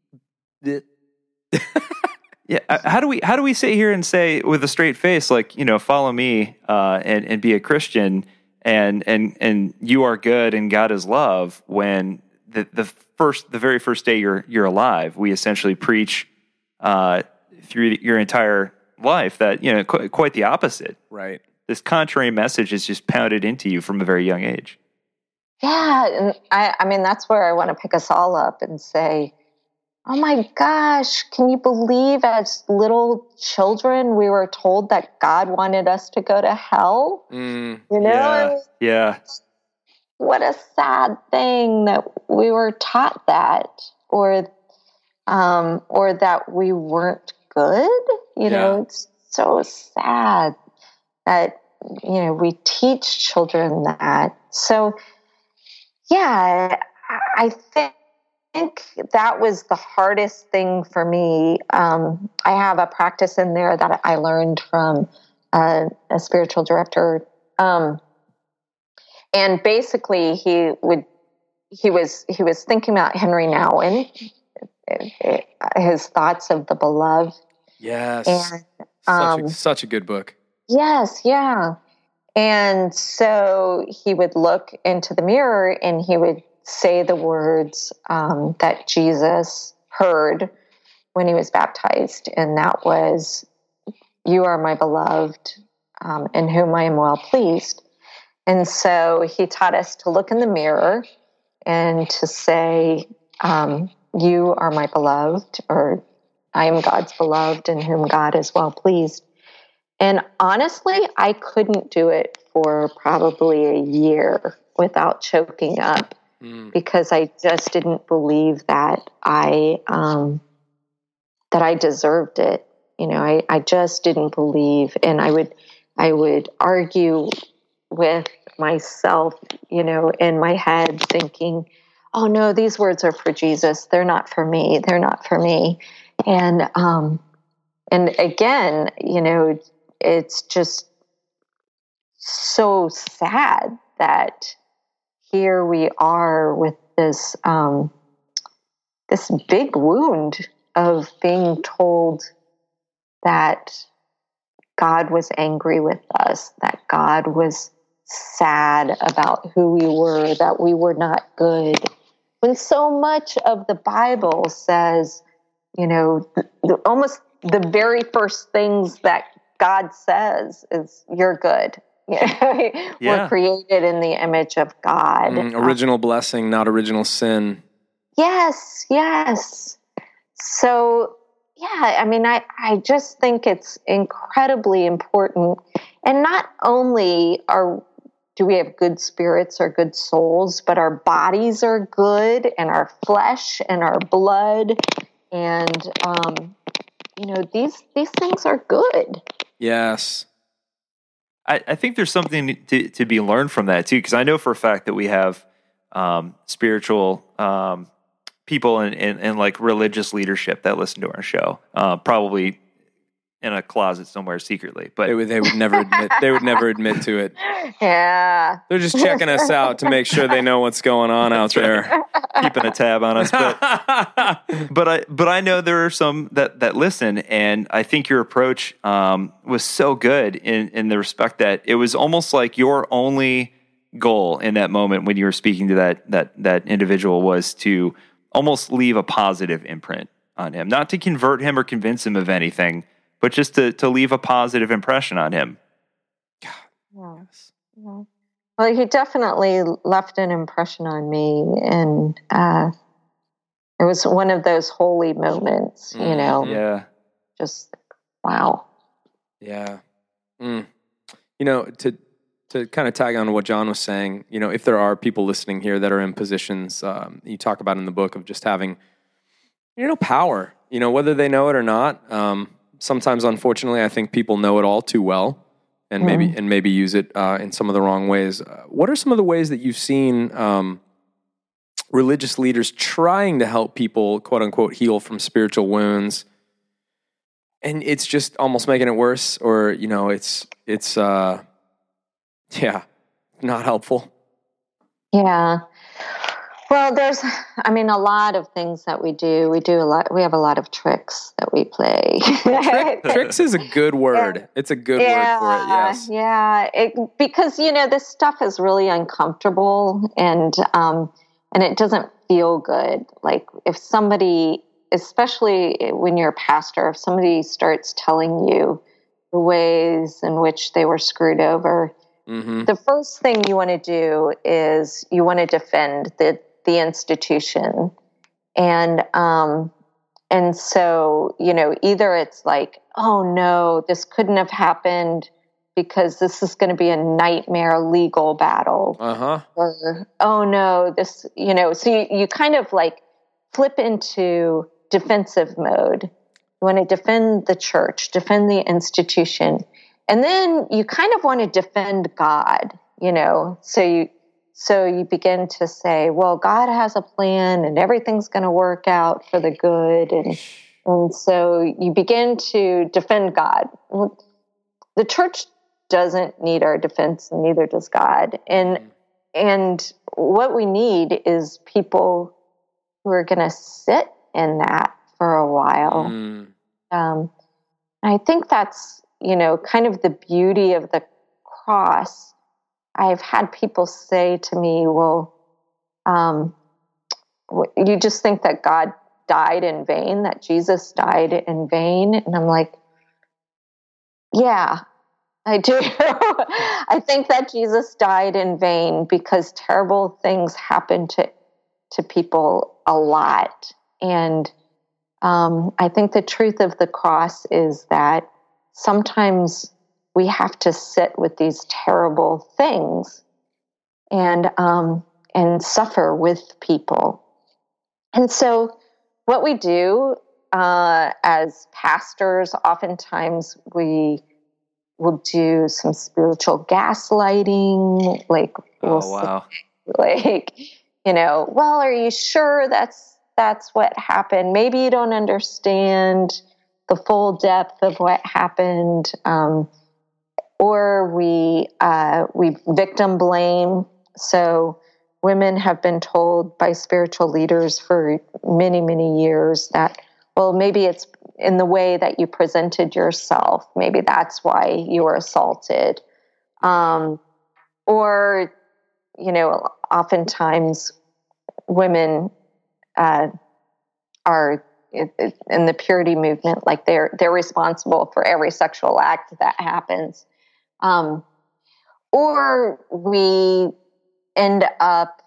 Yeah, how do we sit here and say with a straight face, like, follow me and be a Christian and you are good and God is love, when the very first day you're alive, we essentially preach through your entire life that quite the opposite. Right. This contrary message is just pounded into you from a very young age. Yeah, and I mean that's where I want to pick us all up and say, oh my gosh, can you believe as little children we were told that God wanted us to go to hell? Yeah. What a sad thing that we were taught that, or that we weren't good. It's so sad that, we teach children that. So, yeah, I think that was the hardest thing for me. I have a practice in there that I learned from a spiritual director, and basically he was thinking about Henry Nouwen, his thoughts of the beloved. Yes, and such a good book. Yes, yeah, and so he would look into the mirror and he would say the words that Jesus heard when he was baptized, and that was, "You are my beloved, in whom I am well pleased." And so he taught us to look in the mirror and to say, "You are my beloved," or "I am God's beloved, in whom God is well pleased." And honestly, I couldn't do it for probably a year without choking up. Because I just didn't believe that I deserved it. I just didn't believe, and I would argue with myself, in my head, thinking, "Oh no, these words are for Jesus. They're not for me. They're not for me." And again, it's just so sad that here we are with this big wound of being told that God was angry with us, that God was sad about who we were, that we were not good. When so much of the Bible says, almost the very first things that God says is, "You're good." We're created in the image of God. Original blessing, not original sin. Yes. So, yeah, I mean, I just think it's incredibly important. And not only do we have good spirits or good souls, but our bodies are good, and our flesh and our blood. And, these things are good. Yes. I think there's something to be learned from that too, because I know for a fact that we have spiritual people and like religious leadership that listen to our show, probably in a closet somewhere secretly, but they would never admit. They would never admit to it. Yeah, they're just checking us out to make sure they know what's going on out there, keeping a tab on us. But I know there are some that listen, and I think your approach was so good in the respect that it was almost like your only goal in that moment when you were speaking to that individual was to almost leave a positive imprint on him, not to convert him or convince him of anything, but just to leave a positive impression on him. Yeah. Yeah. Well, he definitely left an impression on me, and it was one of those holy moments, Yeah. Just wow. Yeah. To kind of tag on to what John was saying, if there are people listening here that are in positions you talk about in the book of just having, power, whether they know it or not. Sometimes, unfortunately, I think people know it all too well, and maybe use it in some of the wrong ways. What are some of the ways that you've seen religious leaders trying to help people, quote unquote, heal from spiritual wounds, and it's just almost making it worse, or it's not helpful? Yeah. Well, there's a lot of things that we do. We have a lot of tricks that we play. Tricks is a good word. It's a good word for it, yes. Yeah, because, this stuff is really uncomfortable, and it doesn't feel good. Like if somebody, especially when you're a pastor, if somebody starts telling you the ways in which they were screwed over, the first thing you want to do is you want to defend the institution. And so, either it's like, oh no, this couldn't have happened because this is going to be a nightmare legal battle. Or, oh no, this, so you kind of like flip into defensive mode. You want to defend the church, defend the institution. And then you kind of want to defend God, so you begin to say, well, God has a plan and everything's going to work out for the good. And so you begin to defend God. The church doesn't need our defense, and neither does God. And what we need is people who are going to sit in that for a while. I think that's, kind of the beauty of the cross. I've had people say to me, well, you just think that God died in vain, that Jesus died in vain? And I'm like, yeah, I do. I think that Jesus died in vain because terrible things happen to people a lot. And I think the truth of the cross is that sometimes we have to sit with these terrible things and suffer with people. And so what we do as pastors, oftentimes we will do some spiritual gaslighting. Like, well, are you sure that's what happened? Maybe you don't understand the full depth of what happened. Or we victim blame. So women have been told by spiritual leaders for many, many years that, well, maybe it's in the way that you presented yourself. Maybe that's why you were assaulted. Or, oftentimes women are in the purity movement, like they're responsible for every sexual act that happens. Or we end up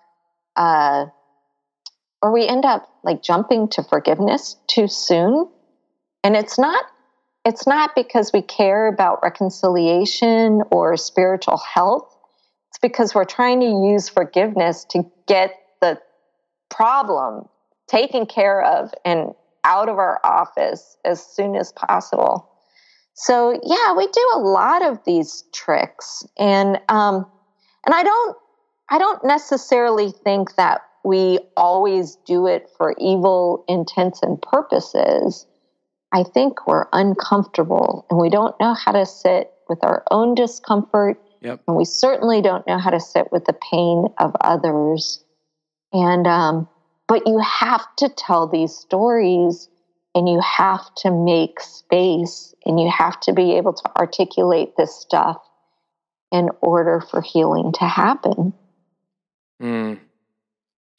like jumping to forgiveness too soon. And it's not because we care about reconciliation or spiritual health. It's because we're trying to use forgiveness to get the problem taken care of and out of our office as soon as possible. So yeah, we do a lot of these tricks, and I don't necessarily think that we always do it for evil intents and purposes. I think we're uncomfortable, and we don't know how to sit with our own discomfort, and we certainly don't know how to sit with the pain of others. And but you have to tell these stories, and you have to make space, and you have to be able to articulate this stuff in order for healing to happen.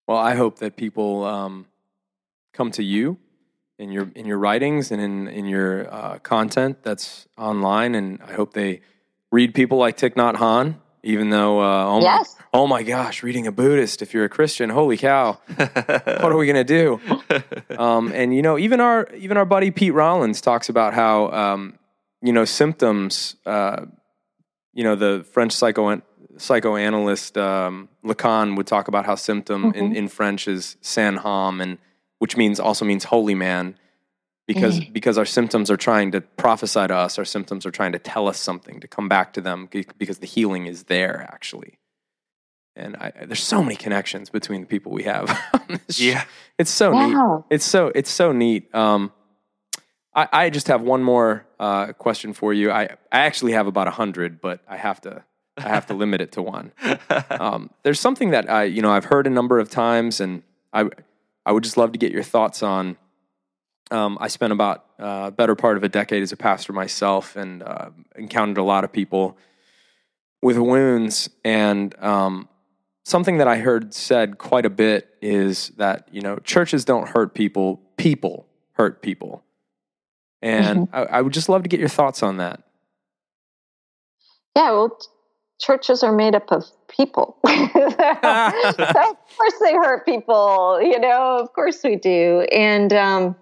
Well, I hope that people come to you in your writings and in your content that's online, and I hope they read people like Thich Nhat Hanh. Even though, oh my gosh, reading a Buddhist if you're a Christian, holy cow, what are we gonna do? And even our buddy Pete Rollins talks about how symptoms. The French psychoanalyst Lacan would talk about how symptom in French is saint homme, and which also means holy man, because our symptoms are trying to prophesy to us. Our symptoms are trying to tell us something, to come back to them, because the healing is there, actually. And there's so many connections between the people we have. It's so neat. It's so neat. I just have one more question for you. I actually have about 100, but I have to limit it to one. There's something that I've heard a number of times, and I would just love to get your thoughts on. I spent about a better part of a decade as a pastor myself, and encountered a lot of people with wounds. And something that I heard said quite a bit is that churches don't hurt people; people hurt people. And I would just love to get your thoughts on that. Yeah, well, churches are made up of people. So of course they hurt people, of course we do. And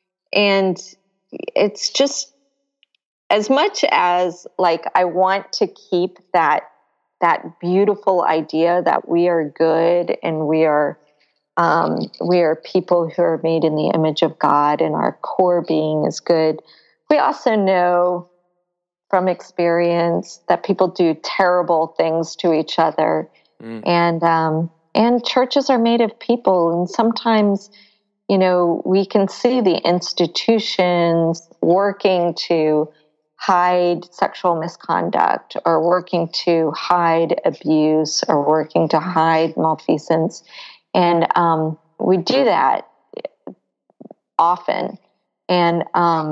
it's just, as much as I want to keep that beautiful idea that we are good and we are people who are made in the image of God and our core being is good. We also know from experience that people do terrible things to each other. And churches are made of people. And sometimes, we can see the institutions working to hide sexual misconduct, or working to hide abuse, or working to hide malfeasance. And we do that often, and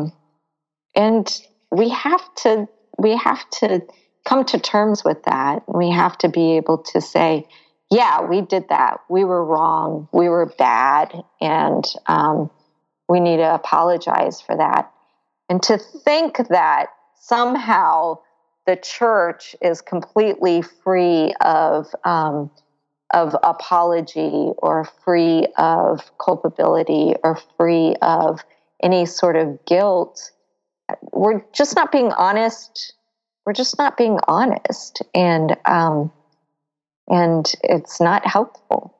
we have to come to terms with that. We have to be able to say, yeah, we did that. We were wrong. We were bad, and we need to apologize for that. And to think that somehow the church is completely free of apology, or free of culpability, or free of any sort of guilt, we're just not being honest. We're just not being honest, and it's not helpful.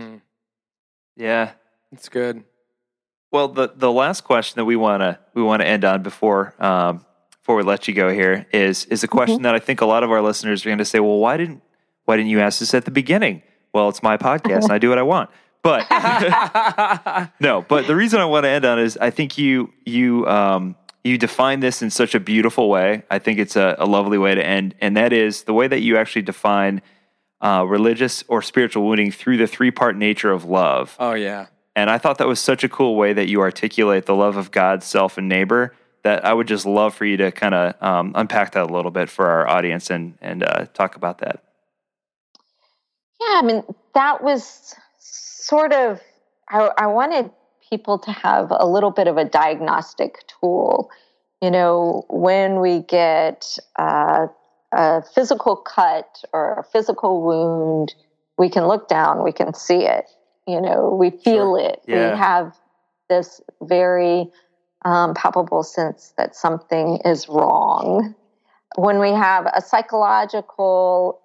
Yeah, it's good. Well, the last question that we want to end on before we let you go here is a question that I think a lot of our listeners are going to say, well, why didn't you ask this at the beginning? Well, it's my podcast and I do what I want. But no, but the reason I want to end on is I think you define this in such a beautiful way. I think it's a lovely way to end. And that is the way that you actually define religious or spiritual wounding through the 3-part nature of love. Oh, yeah. And I thought that was such a cool way that you articulate the love of God, self, and neighbor, that I would just love for you to kind of unpack that a little bit for our audience and talk about that. Yeah, I mean, that was sort of, I wanted people to have a little bit of a diagnostic tool. When we get a physical cut or a physical wound, we can look down, we can see it, we feel it. Yeah. We have this very palpable sense that something is wrong. When we have a psychological,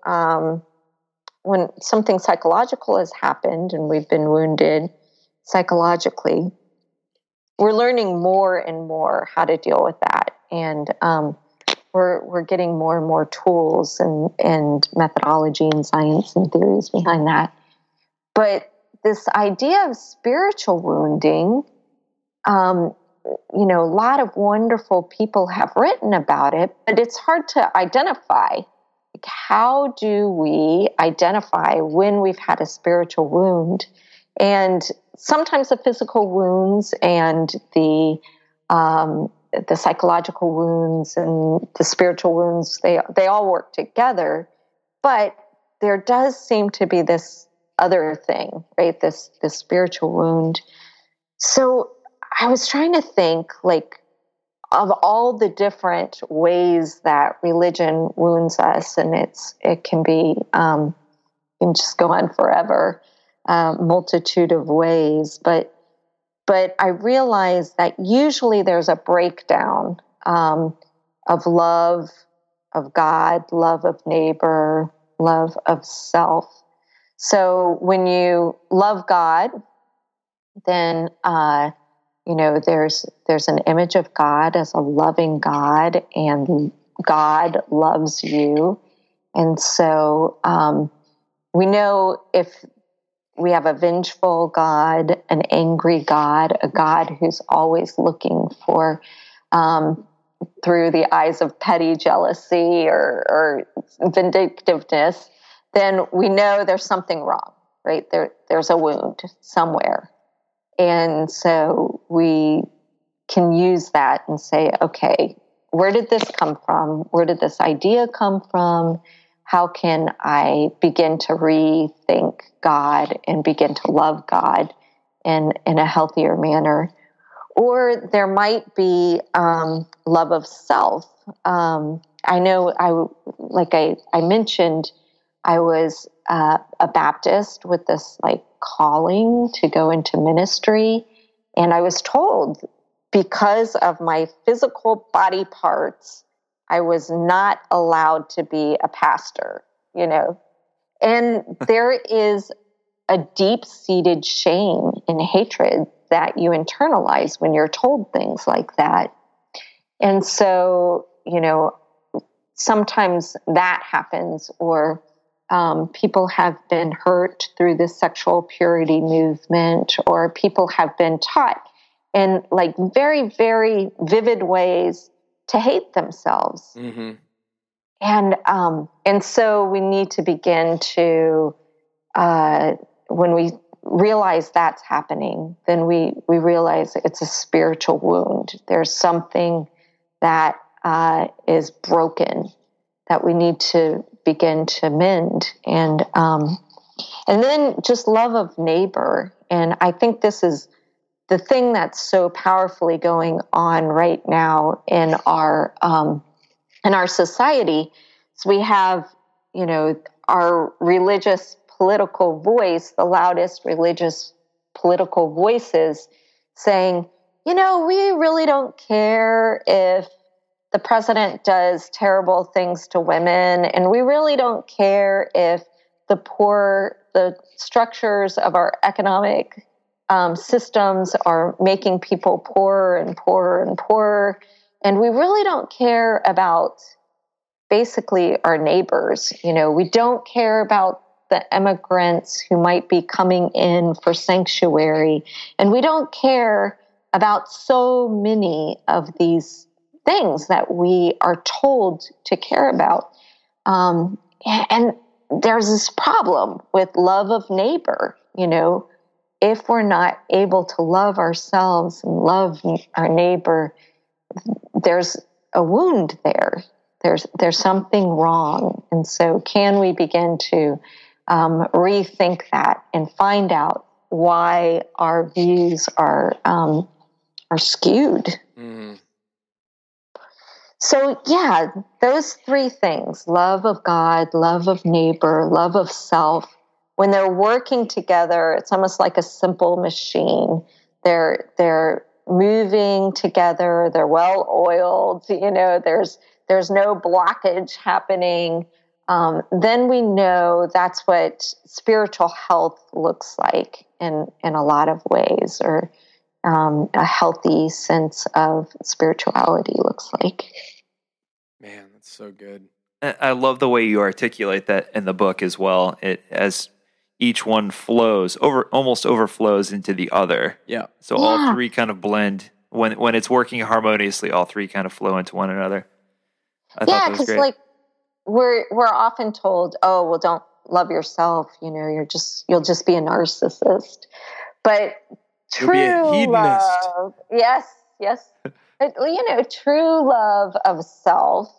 when something psychological has happened and we've been wounded psychologically, we're learning more and more how to deal with that. And we're getting more and more tools and methodology and science and theories behind that. But this idea of spiritual wounding, a lot of wonderful people have written about it, but it's hard to identify. How do we identify when we've had a spiritual wound? And sometimes the physical wounds and the psychological wounds and the spiritual wounds, they all work together. But there does seem to be this other thing, right? This spiritual wound. So I was trying to think, like, of all the different ways that religion wounds us, and it can be can just go on forever, multitude of ways. But I realized that usually there's a breakdown of love of God, love of neighbor, love of self. So when you love God, then there's an image of God as a loving God, and God loves you. And so we know if we have a vengeful God, an angry God, a God who's always looking for through the eyes of petty jealousy or vindictiveness, then we know there's something wrong, right? There's a wound somewhere. And so we can use that and say, okay, where did this come from? Where did this idea come from? How can I begin to rethink God and begin to love God in a healthier manner? Or there might be love of self. I know I mentioned, I was a Baptist with this like calling to go into ministry. And I was told, because of my physical body parts, I was not allowed to be a pastor, And there is a deep-seated shame and hatred that you internalize when you're told things like that. And so, sometimes that happens, or people have been hurt through the sexual purity movement, or people have been taught in like very, very vivid ways to hate themselves. Mm-hmm. And so we need to begin to, when we realize that's happening, then we realize it's a spiritual wound. There's something that is broken that we need to begin to mend. And then just love of neighbor. And I think this is the thing that's so powerfully going on right now in our society. So we have, our religious political voice, the loudest religious political voices saying, we really don't care if the president does terrible things to women, and we really don't care if the structures of our economic systems are making people poorer and poorer and poorer. And we really don't care about basically our neighbors. We don't care about the immigrants who might be coming in for sanctuary. And we don't care about so many of these things that we are told to care about. And there's this problem with love of neighbor. If we're not able to love ourselves and love our neighbor, there's a wound there. There's something wrong. And so can we begin to rethink that and find out why our views are skewed? Mm-hmm. So yeah, those three things: love of God, love of neighbor, love of self. When they're working together, it's almost like a simple machine. They're moving together. They're well oiled. There's no blockage happening. Then we know that's what spiritual health looks like in a lot of ways, or a healthy sense of spirituality looks like. Man, that's so good. I love the way you articulate that in the book as well. As each one almost overflows into the other. Yeah. So all three kind of blend when it's working harmoniously. All three kind of flow into one another. I thought that was great. Like we're often told, oh, well, don't love yourself. You'll just be a narcissist. But You'll be a hedonist. Love, yes. But, true love of self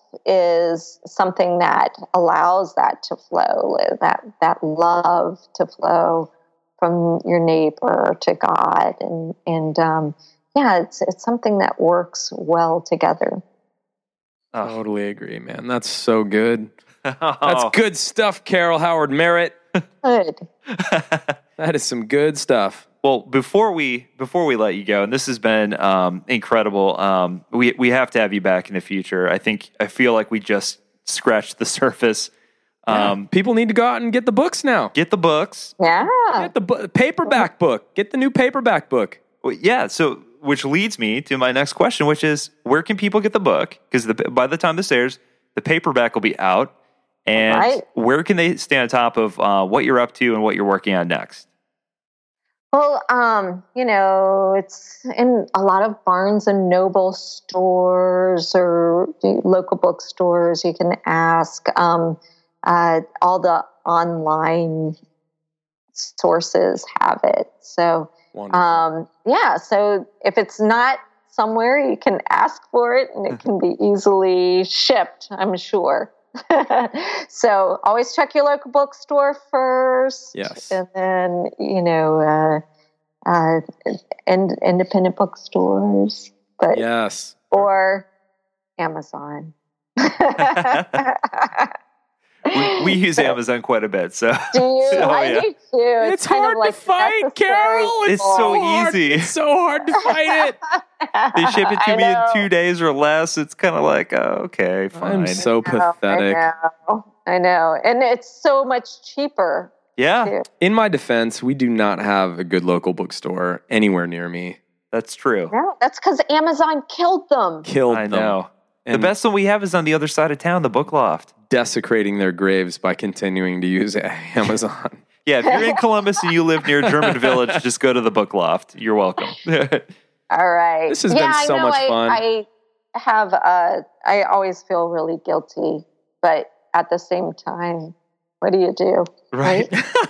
is something that allows that to flow, that love to flow from your neighbor to God, and it's something that works well together. Totally agree, man. That's so good. That's good stuff, Carol Howard Merritt. Good. That is some good stuff. Well, before we let you go, and this has been incredible. We have to have you back in the future. I feel like we just scratched the surface. People need to go out and get the books now. Get the books. Yeah. Get the paperback book. Get the new paperback book. Well, yeah. So, which leads me to my next question, which is, where can people get the book? Because by the time this airs, the paperback will be out. And where can they stay on top of what you're up to and what you're working on next? Well, it's in a lot of Barnes and Noble stores or local bookstores. You can ask. All the online sources have it. So, so if it's not somewhere, you can ask for it and it can be easily shipped, I'm sure. So always check your local bookstore first. Yes. And then, independent bookstores. But yes. Or Amazon. We use Amazon quite a bit, so. Do you? I do too. It's hard to fight, Carol. It's so easy. It's so hard to fight it. They ship it to me in 2 days or less. It's kind of like, okay, fine. I'm so pathetic. I know. And it's so much cheaper. Yeah. Too. In my defense, we do not have a good local bookstore anywhere near me. That's true. No, that's because Amazon killed them. I know. The best one we have is on the other side of town, the Book Loft. Desecrating their graves by continuing to use Amazon. Yeah, if you're in Columbus and you live near German Village, just go to the Book Loft. You're welcome. All right. This has been so much fun. I always feel really guilty, but at the same time, what do you do? Right.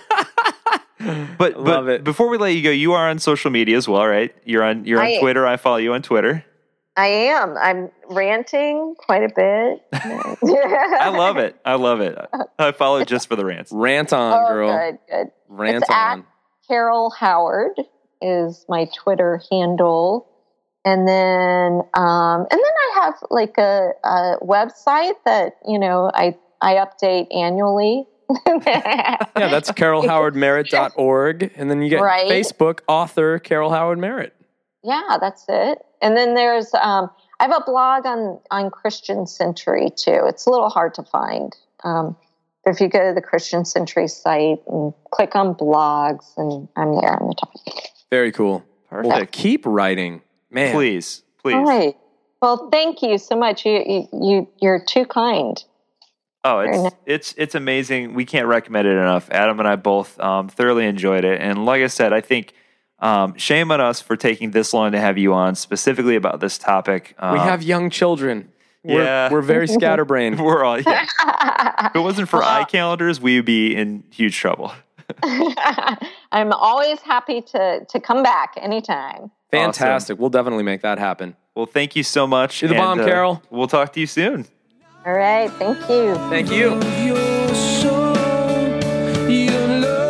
But before we let you go, you are on social media as well, right? You're on Twitter. I follow you on Twitter. I am. I'm ranting quite a bit. I love it. I follow just for the rants. Rant on, girl. Good. Rant it's on. At Carol Howard is my Twitter handle. And then I have like a website that, I update annually. Yeah, that's carolhowardmerritt.org. And then you get Facebook author Carol Howard Merritt. Yeah, that's it. And then there's, I have a blog on Christian Century too. It's a little hard to find. But if you go to the Christian Century site and click on blogs, and I'm there on the top. Very cool. Perfect. Well, keep writing, man. Please. All right. Well, thank you so much. You're too kind. Oh, it's amazing. We can't recommend it enough. Adam and I both thoroughly enjoyed it. And like I said, I think shame on us for taking this long to have you on, specifically about this topic. We have young children. We're very scatterbrained. We're all, yeah. If it wasn't for iCalendars, we would be in huge trouble. I'm always happy to come back anytime. Fantastic. Awesome. We'll definitely make that happen. Well, thank you so much. You're the bomb, Carol. We'll talk to you soon. All right. Thank you. Thank you. Your soul, your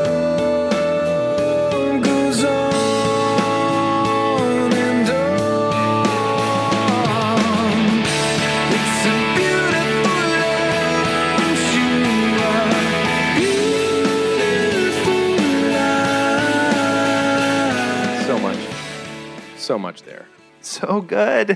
love goes on and on. It's a beautiful life. You are beautiful life. So much there. So good.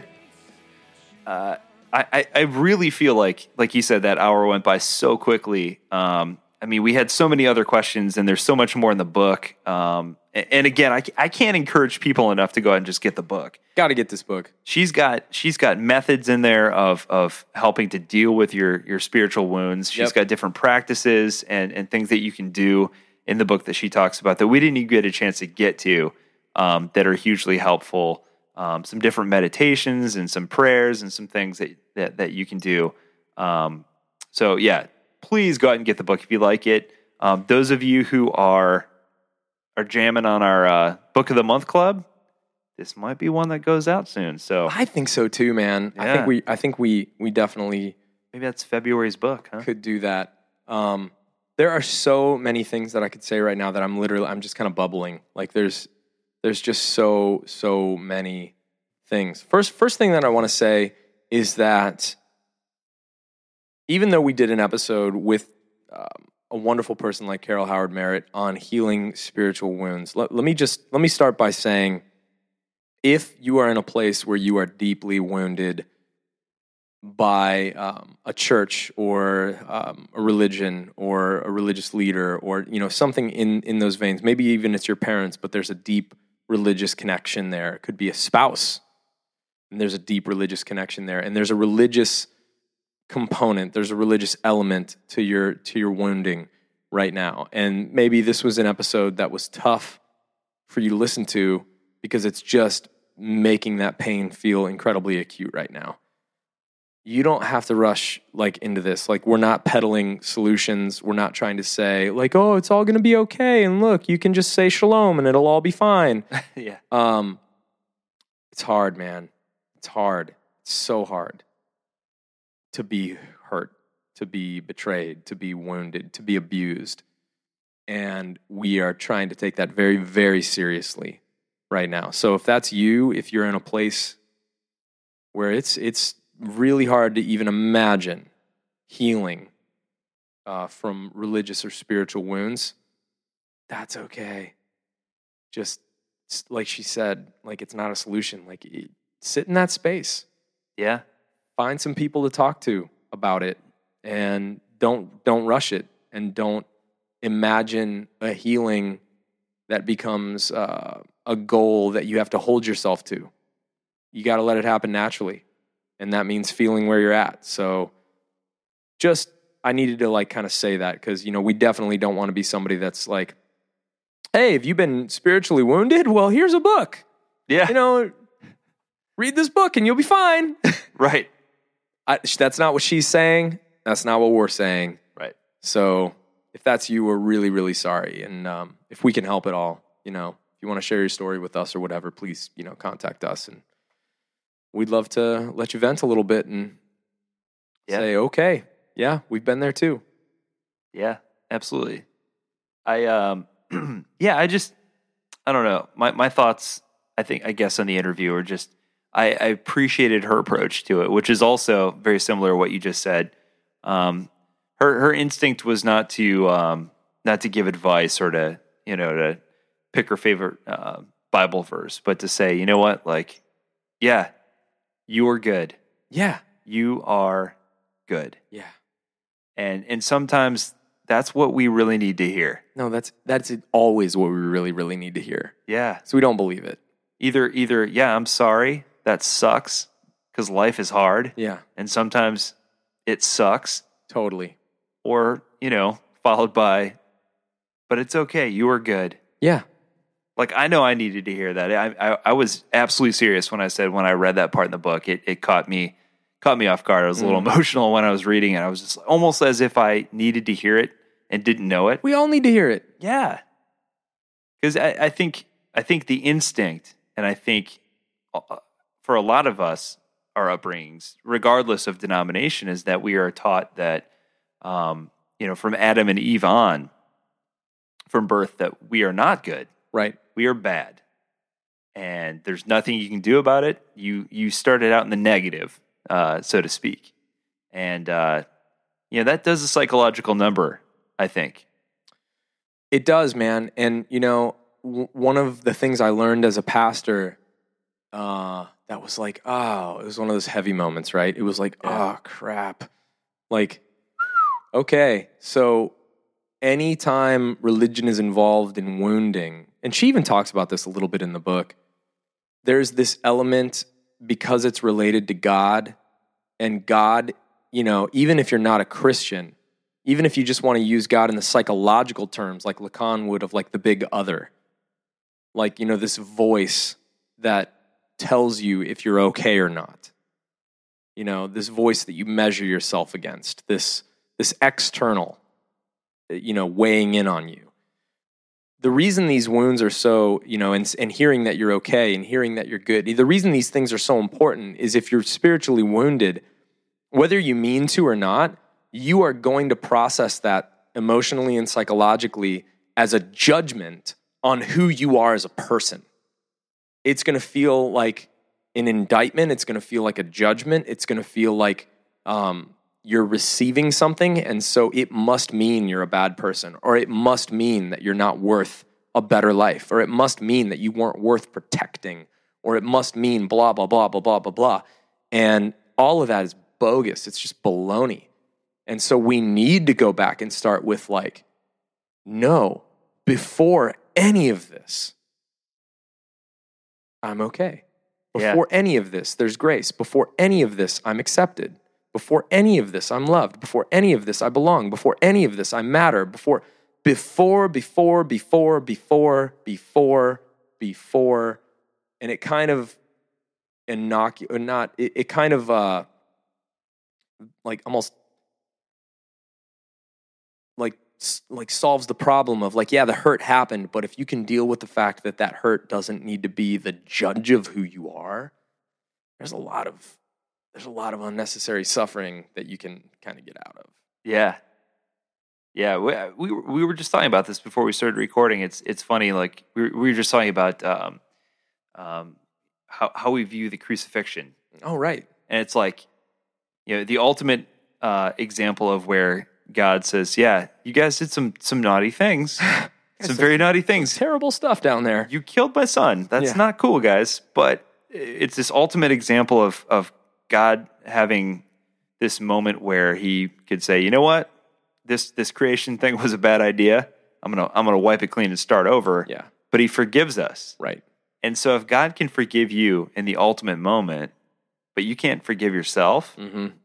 I really feel like you said, that hour went by so quickly. We had so many other questions, and there's so much more in the book. And again, I can't encourage people enough to go ahead and just get the book. Got to get this book. She's got methods in there of helping to deal with your spiritual wounds. She's got different practices and things that you can do in the book that she talks about that we didn't even get a chance to get to, that are hugely helpful. Some different meditations and some prayers and some things that you can do. So yeah, please go out and get the book if you like it. Those of you who are jamming on our Book of the Month Club, this might be one that goes out soon. So I think so too, man. Yeah. I think we definitely Maybe that's February's book, huh? could do that. There are so many things that I could say right now that I'm just kind of bubbling. Like there's just so many things. First thing that I want to say is that even though we did an episode with a wonderful person like Carol Howard Merritt on healing spiritual wounds, let me start by saying, if you are in a place where you are deeply wounded by a church or a religion or a religious leader or something in those veins, maybe even it's your parents, but there's a deep religious connection there. It could be a spouse, and there's a deep religious connection there, and there's a religious component, there's a religious element to your wounding right now. And maybe this was an episode that was tough for you to listen to because it's just making that pain feel incredibly acute right now. You don't have to rush into this. We're not peddling solutions. We're not trying to say oh, it's all going to be okay. And look, you can just say shalom and it'll all be fine. Yeah. It's hard, man. It's hard. It's so hard to be hurt, to be betrayed, to be wounded, to be abused. And we are trying to take that very, very seriously right now. So if that's you, if you're in a place where it's really hard to even imagine healing from religious or spiritual wounds, that's okay. Just like she said, it's not a solution. Sit in that space. Yeah. Find some people to talk to about it, and don't rush it, and don't imagine a healing that becomes a goal that you have to hold yourself to. You got to let it happen naturally. And that means feeling where you're at. So I needed to kind of say that because, we definitely don't want to be somebody that's hey, have you been spiritually wounded? Well, here's a book. Yeah. Read this book and you'll be fine. Right. That's not what she's saying. That's not what we're saying. Right. So if that's you, we're really, really sorry. And if we can help at all, if you want to share your story with us or whatever, please, contact us. And we'd love to let you vent a little bit and say, okay, yeah, we've been there too. Yeah, absolutely. I don't know. My thoughts, I guess on the interview are just, I appreciated her approach to it, which is also very similar to what you just said. Her instinct was not to give advice or to pick her favorite Bible verse, but to say, you know what, yeah, you are good. Yeah. You are good. Yeah. And sometimes that's what we really need to hear. No, that's always what we really, really need to hear. Yeah. So we don't believe it. Either, yeah, I'm sorry, that sucks, because life is hard. Yeah. And sometimes it sucks. Totally. Or, followed by, but it's okay, you are good. Yeah. I know I needed to hear that. I was absolutely serious when I read that part in the book. It caught me off guard. I was a little emotional when I was reading it. I was just almost as if I needed to hear it and didn't know it. We all need to hear it. Yeah. Because I think the instinct, and I think for a lot of us, our upbringings, regardless of denomination, is that we are taught that, from Adam and Eve on, from birth, that we are not good. Right. We are bad. And there's nothing you can do about it. You started out in the negative, so to speak. And, that does a psychological number, I think. It does, man. And, one of the things I learned as a pastor, that was it was one of those heavy moments, right? It was oh, crap. Okay, so anytime religion is involved in wounding, and she even talks about this a little bit in the book, there's this element because it's related to God, and God, even if you're not a Christian, even if you just want to use God in the psychological terms, like Lacan would of the big other, this voice that tells you if you're okay or not. This voice that you measure yourself against, this external, weighing in on you. The reason these wounds are so, and hearing that you're okay and hearing that you're good, the reason these things are so important is if you're spiritually wounded, whether you mean to or not, you are going to process that emotionally and psychologically as a judgment on who you are as a person. It's going to feel like an indictment. It's going to feel like a judgment. It's going to feel like you're receiving something, and so it must mean you're a bad person, or it must mean that you're not worth a better life, or it must mean that you weren't worth protecting, or it must mean blah, blah, blah, blah, blah, blah, blah. And all of that is bogus. It's just baloney. And so we need to go back and start with like, no, before any of this, I'm okay. Before any of this, there's grace. Before any of this, I'm accepted. Before any of this, I'm loved. Before any of this, I belong. Before any of this, I matter. Before, and it kind of like almost like solves the problem of like, yeah, the hurt happened, but if you can deal with the fact that that hurt doesn't need to be the judge of who you are, there's a lot of unnecessary suffering that you can kind of get out of. Yeah. Yeah, we were just talking about this before we started recording. It's funny, like we were just talking about how we view the crucifixion. Oh, right. And it's like, you know, the ultimate example of where God says, yeah, you guys did some naughty things, some very naughty things. Terrible stuff down there. You killed my son. That's not cool, guys. But it's this ultimate example of God having this moment where he could say, you know what? This creation thing was a bad idea. I'm gonna wipe it clean and start over. Yeah. But he forgives us. Right. And so if God can forgive you in the ultimate moment, but you can't forgive yourself,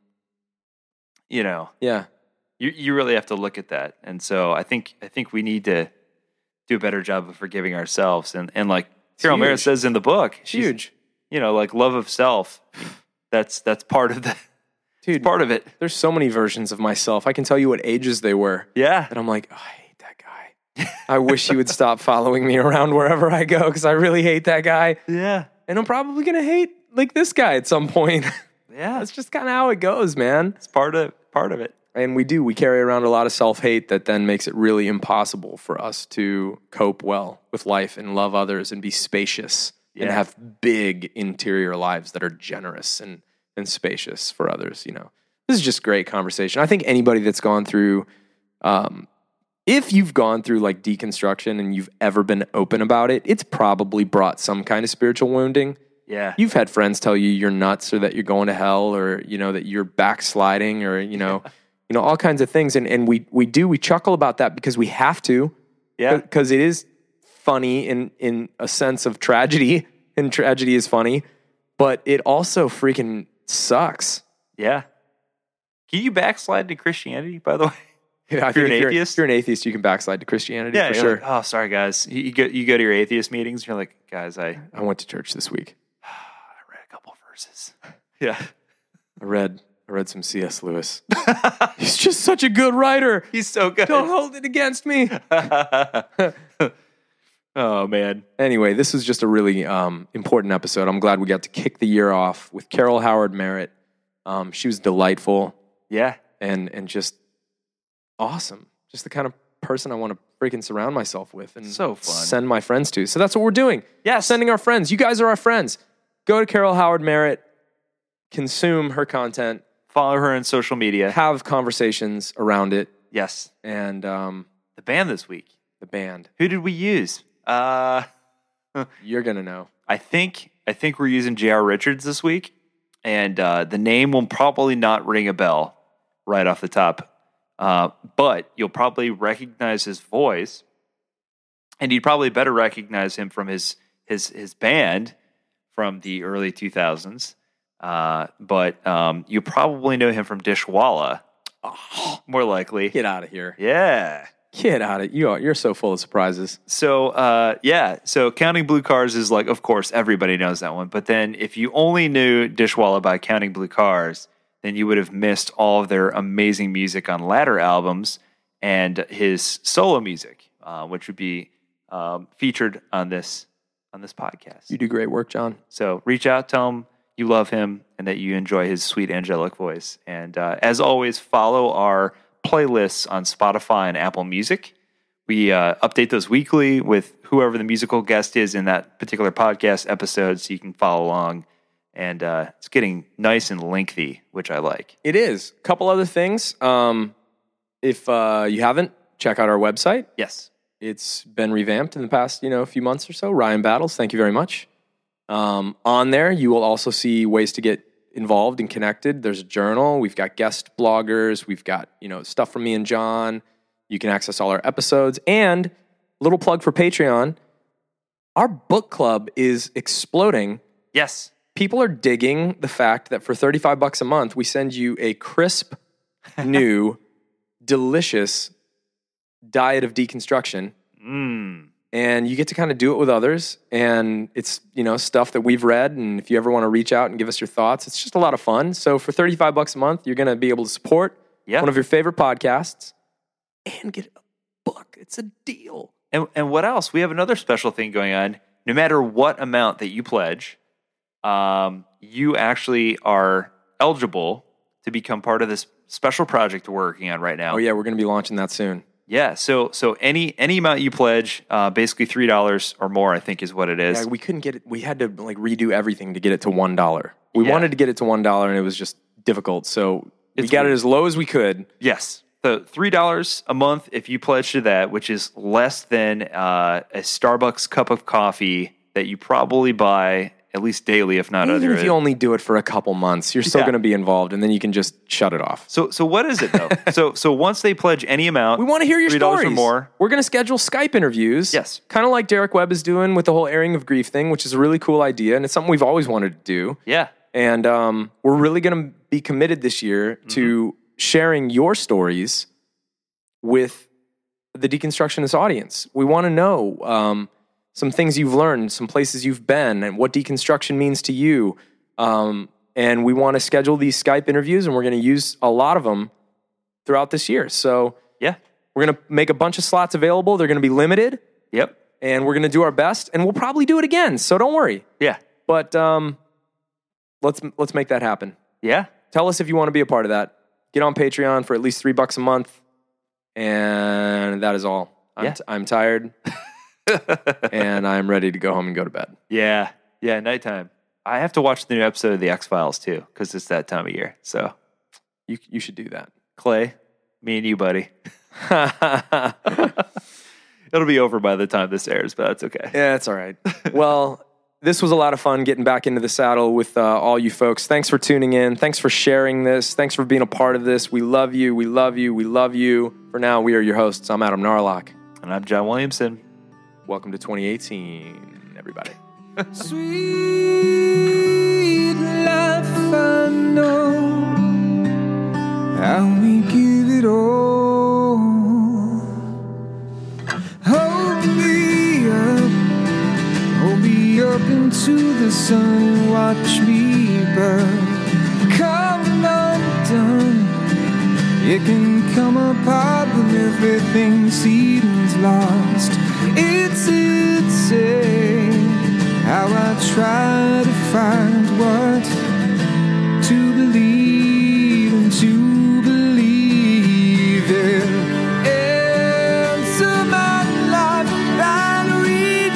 you know. Yeah. You really have to look at that. And so I think we need to do a better job of forgiving ourselves. And like Carol Merritt says in the book, Huge. You know, like love of self. That's part of the Dude, part of it. There's so many versions of myself. I can tell you what ages they were. Yeah. And I'm like, oh, I hate that guy. I wish he would stop following me around wherever I go because I really hate that guy. Yeah. And I'm probably going to hate like this guy at some point. Yeah. That's just kind of how it goes, man. It's part of it. And we carry around a lot of self-hate that then makes it really impossible for us to cope well with life and love others and be spacious and have big interior lives that are generous and spacious for others. You know, this is just great conversation. I think anybody that's gone through, if you've gone through like deconstruction and you've ever been open about it, it's probably brought some kind of spiritual wounding. Yeah. You've had friends tell you you're nuts or that you're going to hell or, you know, that you're backsliding or, you know, all kinds of things. And we chuckle about that because we have to. Yeah. Because it is funny in a sense of tragedy, and tragedy is funny, but it also freaking sucks. Yeah. Can you backslide to Christianity, by the way? Yeah, if you're an atheist? If you're an atheist, you can backslide to Christianity for sure. Like, oh, sorry, guys. You go to your atheist meetings, and you're like, guys, I went to church this week. I read a couple verses. Yeah. I read some C.S. Lewis. He's just such a good writer. He's so good. Don't hold it against me. Oh, man. Anyway, this was just a really important episode. I'm glad we got to kick the year off with Carol Howard Merritt. She was delightful. Yeah. And just awesome. Just the kind of person I want to freaking surround myself with and so fun. Send my friends to. So that's what we're doing. Yeah. Sending our friends. You guys are our friends. Go to Carol Howard Merritt. Consume her content. Follow her on social media. Have conversations around it. Yes. And the band this week. The band. Who did we use? You're going to know. I think we're using J.R. Richards this week. And the name will probably not ring a bell right off the top. But you'll probably recognize his voice. And you'd probably better recognize him from his band from the early 2000s. But you probably know him from Dishwalla. Oh, more likely. Get out of here. Yeah. Get out of you're so full of surprises. So, so Counting Blue Cars is like, of course, everybody knows that one. But then if you only knew Dishwalla by Counting Blue Cars, then you would have missed all of their amazing music on latter albums and his solo music, which would be featured on this podcast. You do great work, John. So reach out, tell him you love him and that you enjoy his sweet angelic voice. And as always, follow our playlists on Spotify and Apple Music. We update those weekly with whoever the musical guest is in that particular podcast episode, so you can follow along. And it's getting nice and lengthy, which I like. It is. A couple other things. If you haven't, check out our website. Yes. It's been revamped in the past, few months or so. Ryan Battles, thank you very much. On there, you will also see ways to get involved and connected. There's a journal. We've got guest bloggers. We've got, stuff from me and John. You can access all our episodes. And a little plug for Patreon. Our book club is exploding. Yes. People are digging the fact that for $35 a month, we send you a crisp, new, delicious diet of deconstruction. And you get to kind of do it with others. And it's, stuff that we've read. And if you ever want to reach out and give us your thoughts, it's just a lot of fun. So for $35 a month, you're going to be able to support one of your favorite podcasts and get a book. It's a deal. And what else? We have another special thing going on. No matter what amount that you pledge, you actually are eligible to become part of this special project we're working on right now. Oh yeah, we're going to be launching that soon. Yeah, so any amount you pledge, basically $3 or more, I think is what it is. Yeah, we couldn't get it. We had to redo everything to get it to $1. We wanted to get it to $1, and it was just difficult. So we got it as low as we could. Yes, so $3 a month if you pledge to that, which is less than a Starbucks cup of coffee that you probably buy at least daily, if not other. Even if you only do it for a couple months, you're still going to be involved, and then you can just shut it off. So what is it though? so once they pledge any amount, we want to hear your stories or more. We're going to schedule Skype interviews. Yes, kind of like Derek Webb is doing with the whole airing of grief thing, which is a really cool idea, and it's something we've always wanted to do. Yeah, and we're really going to be committed this year to sharing your stories with the deconstructionist audience. We want to know some things you've learned, some places you've been, and what deconstruction means to you. And we want to schedule these Skype interviews, and we're going to use a lot of them throughout this year. So yeah, we're going to make a bunch of slots available. They're going to be limited. Yep. And we're going to do our best, and we'll probably do it again. So don't worry. Yeah. But let's make that happen. Yeah. Tell us if you want to be a part of that. Get on Patreon for at least $3 a month. And that is all. I'm tired. And I'm ready to go home and go to bed. Yeah, nighttime. I have to watch the new episode of The X-Files too, because it's that time of year. So you should do that. Clay, me and you, buddy. It'll be over by the time this airs, but that's okay. Yeah, it's all right. Well, this was a lot of fun getting back into the saddle with all you folks. Thanks for tuning in. Thanks for sharing this. Thanks for being a part of this. We love you. We love you. We love you. For now, we are your hosts. I'm Adam Narlock. And I'm John Williamson. Welcome to 2018, everybody. Sweet life, I know how we give it all. Hold me up into the sun, watch me burn. Come undone, it can come apart when everything seems lost. It's insane how I try to find what to believe and to believe in. Answer my life and read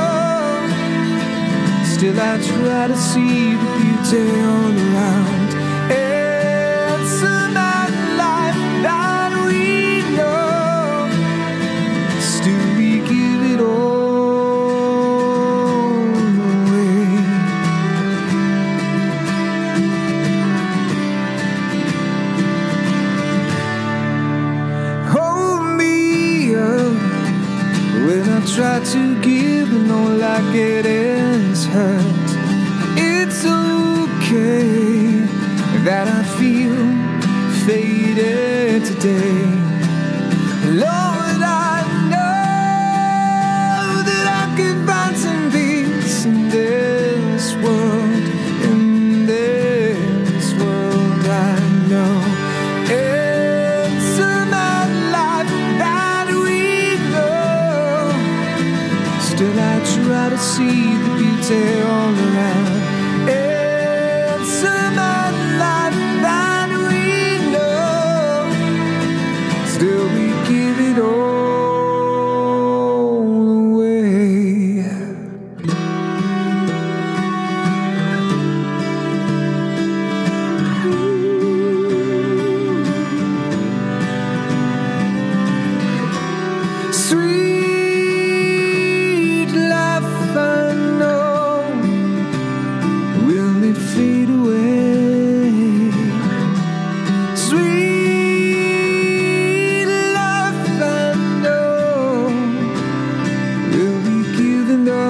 no. Still I try to see the beauty all around. Answer my life and read no. Still we give it all. Try to give and all I get is hurt. It's okay that I feel faded today. Lord, I know that I can find some peace in this world. In this world, I know. Still I try to see the beauty all around.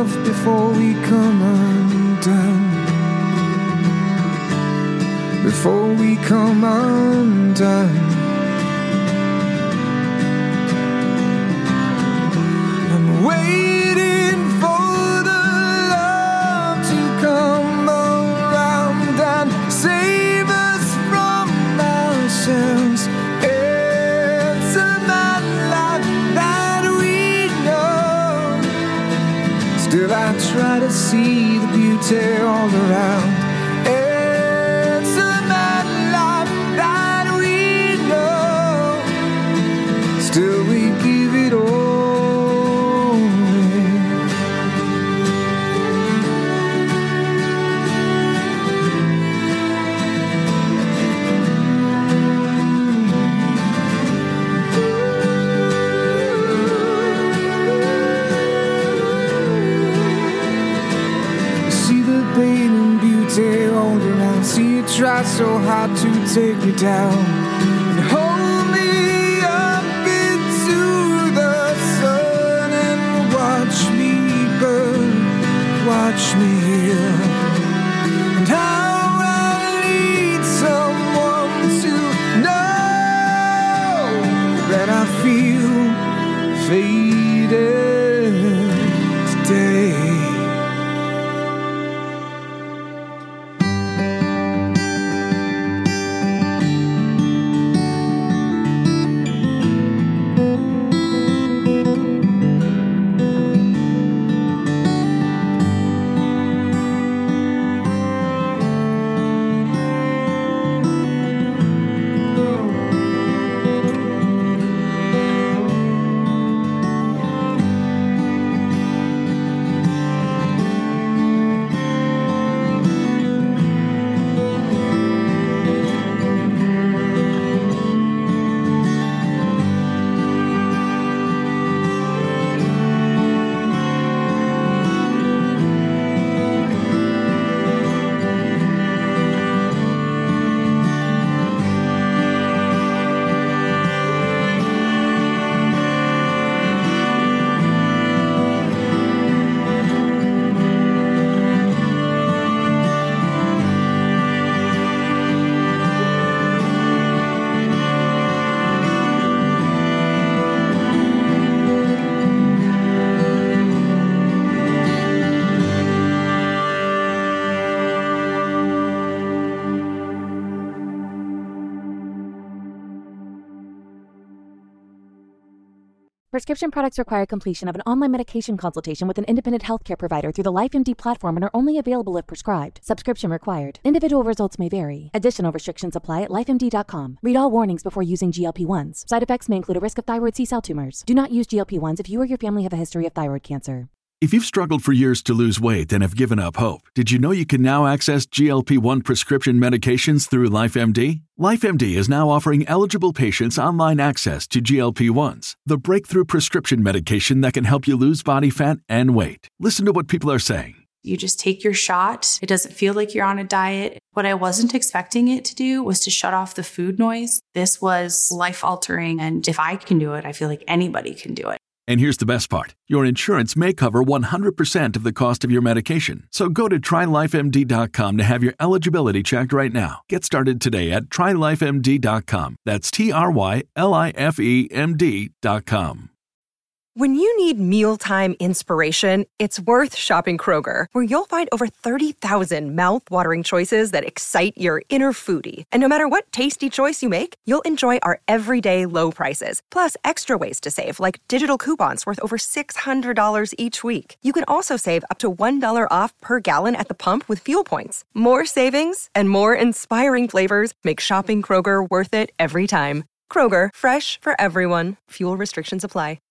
enough before we come undone. Before we come undone. I'm waiting for the love to come around and save us from ourselves. It's a man like that we know. Still I try to see the beauty all around. Still we give it all away. See the pain and beauty all around. See you try so hard to take me down and hold watch me here, and how I need someone to know that I feel faded today. Prescription products require completion of an online medication consultation with an independent healthcare provider through the LifeMD platform and are only available if prescribed. Subscription required. Individual results may vary. Additional restrictions apply at lifemd.com. Read all warnings before using GLP-1s. Side effects may include a risk of thyroid C-cell tumors. Do not use GLP-1s if you or your family have a history of thyroid cancer. If you've struggled for years to lose weight and have given up hope, did you know you can now access GLP-1 prescription medications through LifeMD? LifeMD is now offering eligible patients online access to GLP-1s, the breakthrough prescription medication that can help you lose body fat and weight. Listen to what people are saying. You just take your shot. It doesn't feel like you're on a diet. What I wasn't expecting it to do was to shut off the food noise. This was life-altering, and if I can do it, I feel like anybody can do it. And here's the best part. Your insurance may cover 100% of the cost of your medication. So go to TryLifeMD.com to have your eligibility checked right now. Get started today at TryLifeMD.com. That's TryLifeMD.com. When you need mealtime inspiration, it's worth shopping Kroger, where you'll find over 30,000 mouth-watering choices that excite your inner foodie. And no matter what tasty choice you make, you'll enjoy our everyday low prices, plus extra ways to save, like digital coupons worth over $600 each week. You can also save up to $1 off per gallon at the pump with fuel points. More savings and more inspiring flavors make shopping Kroger worth it every time. Kroger, fresh for everyone. Fuel restrictions apply.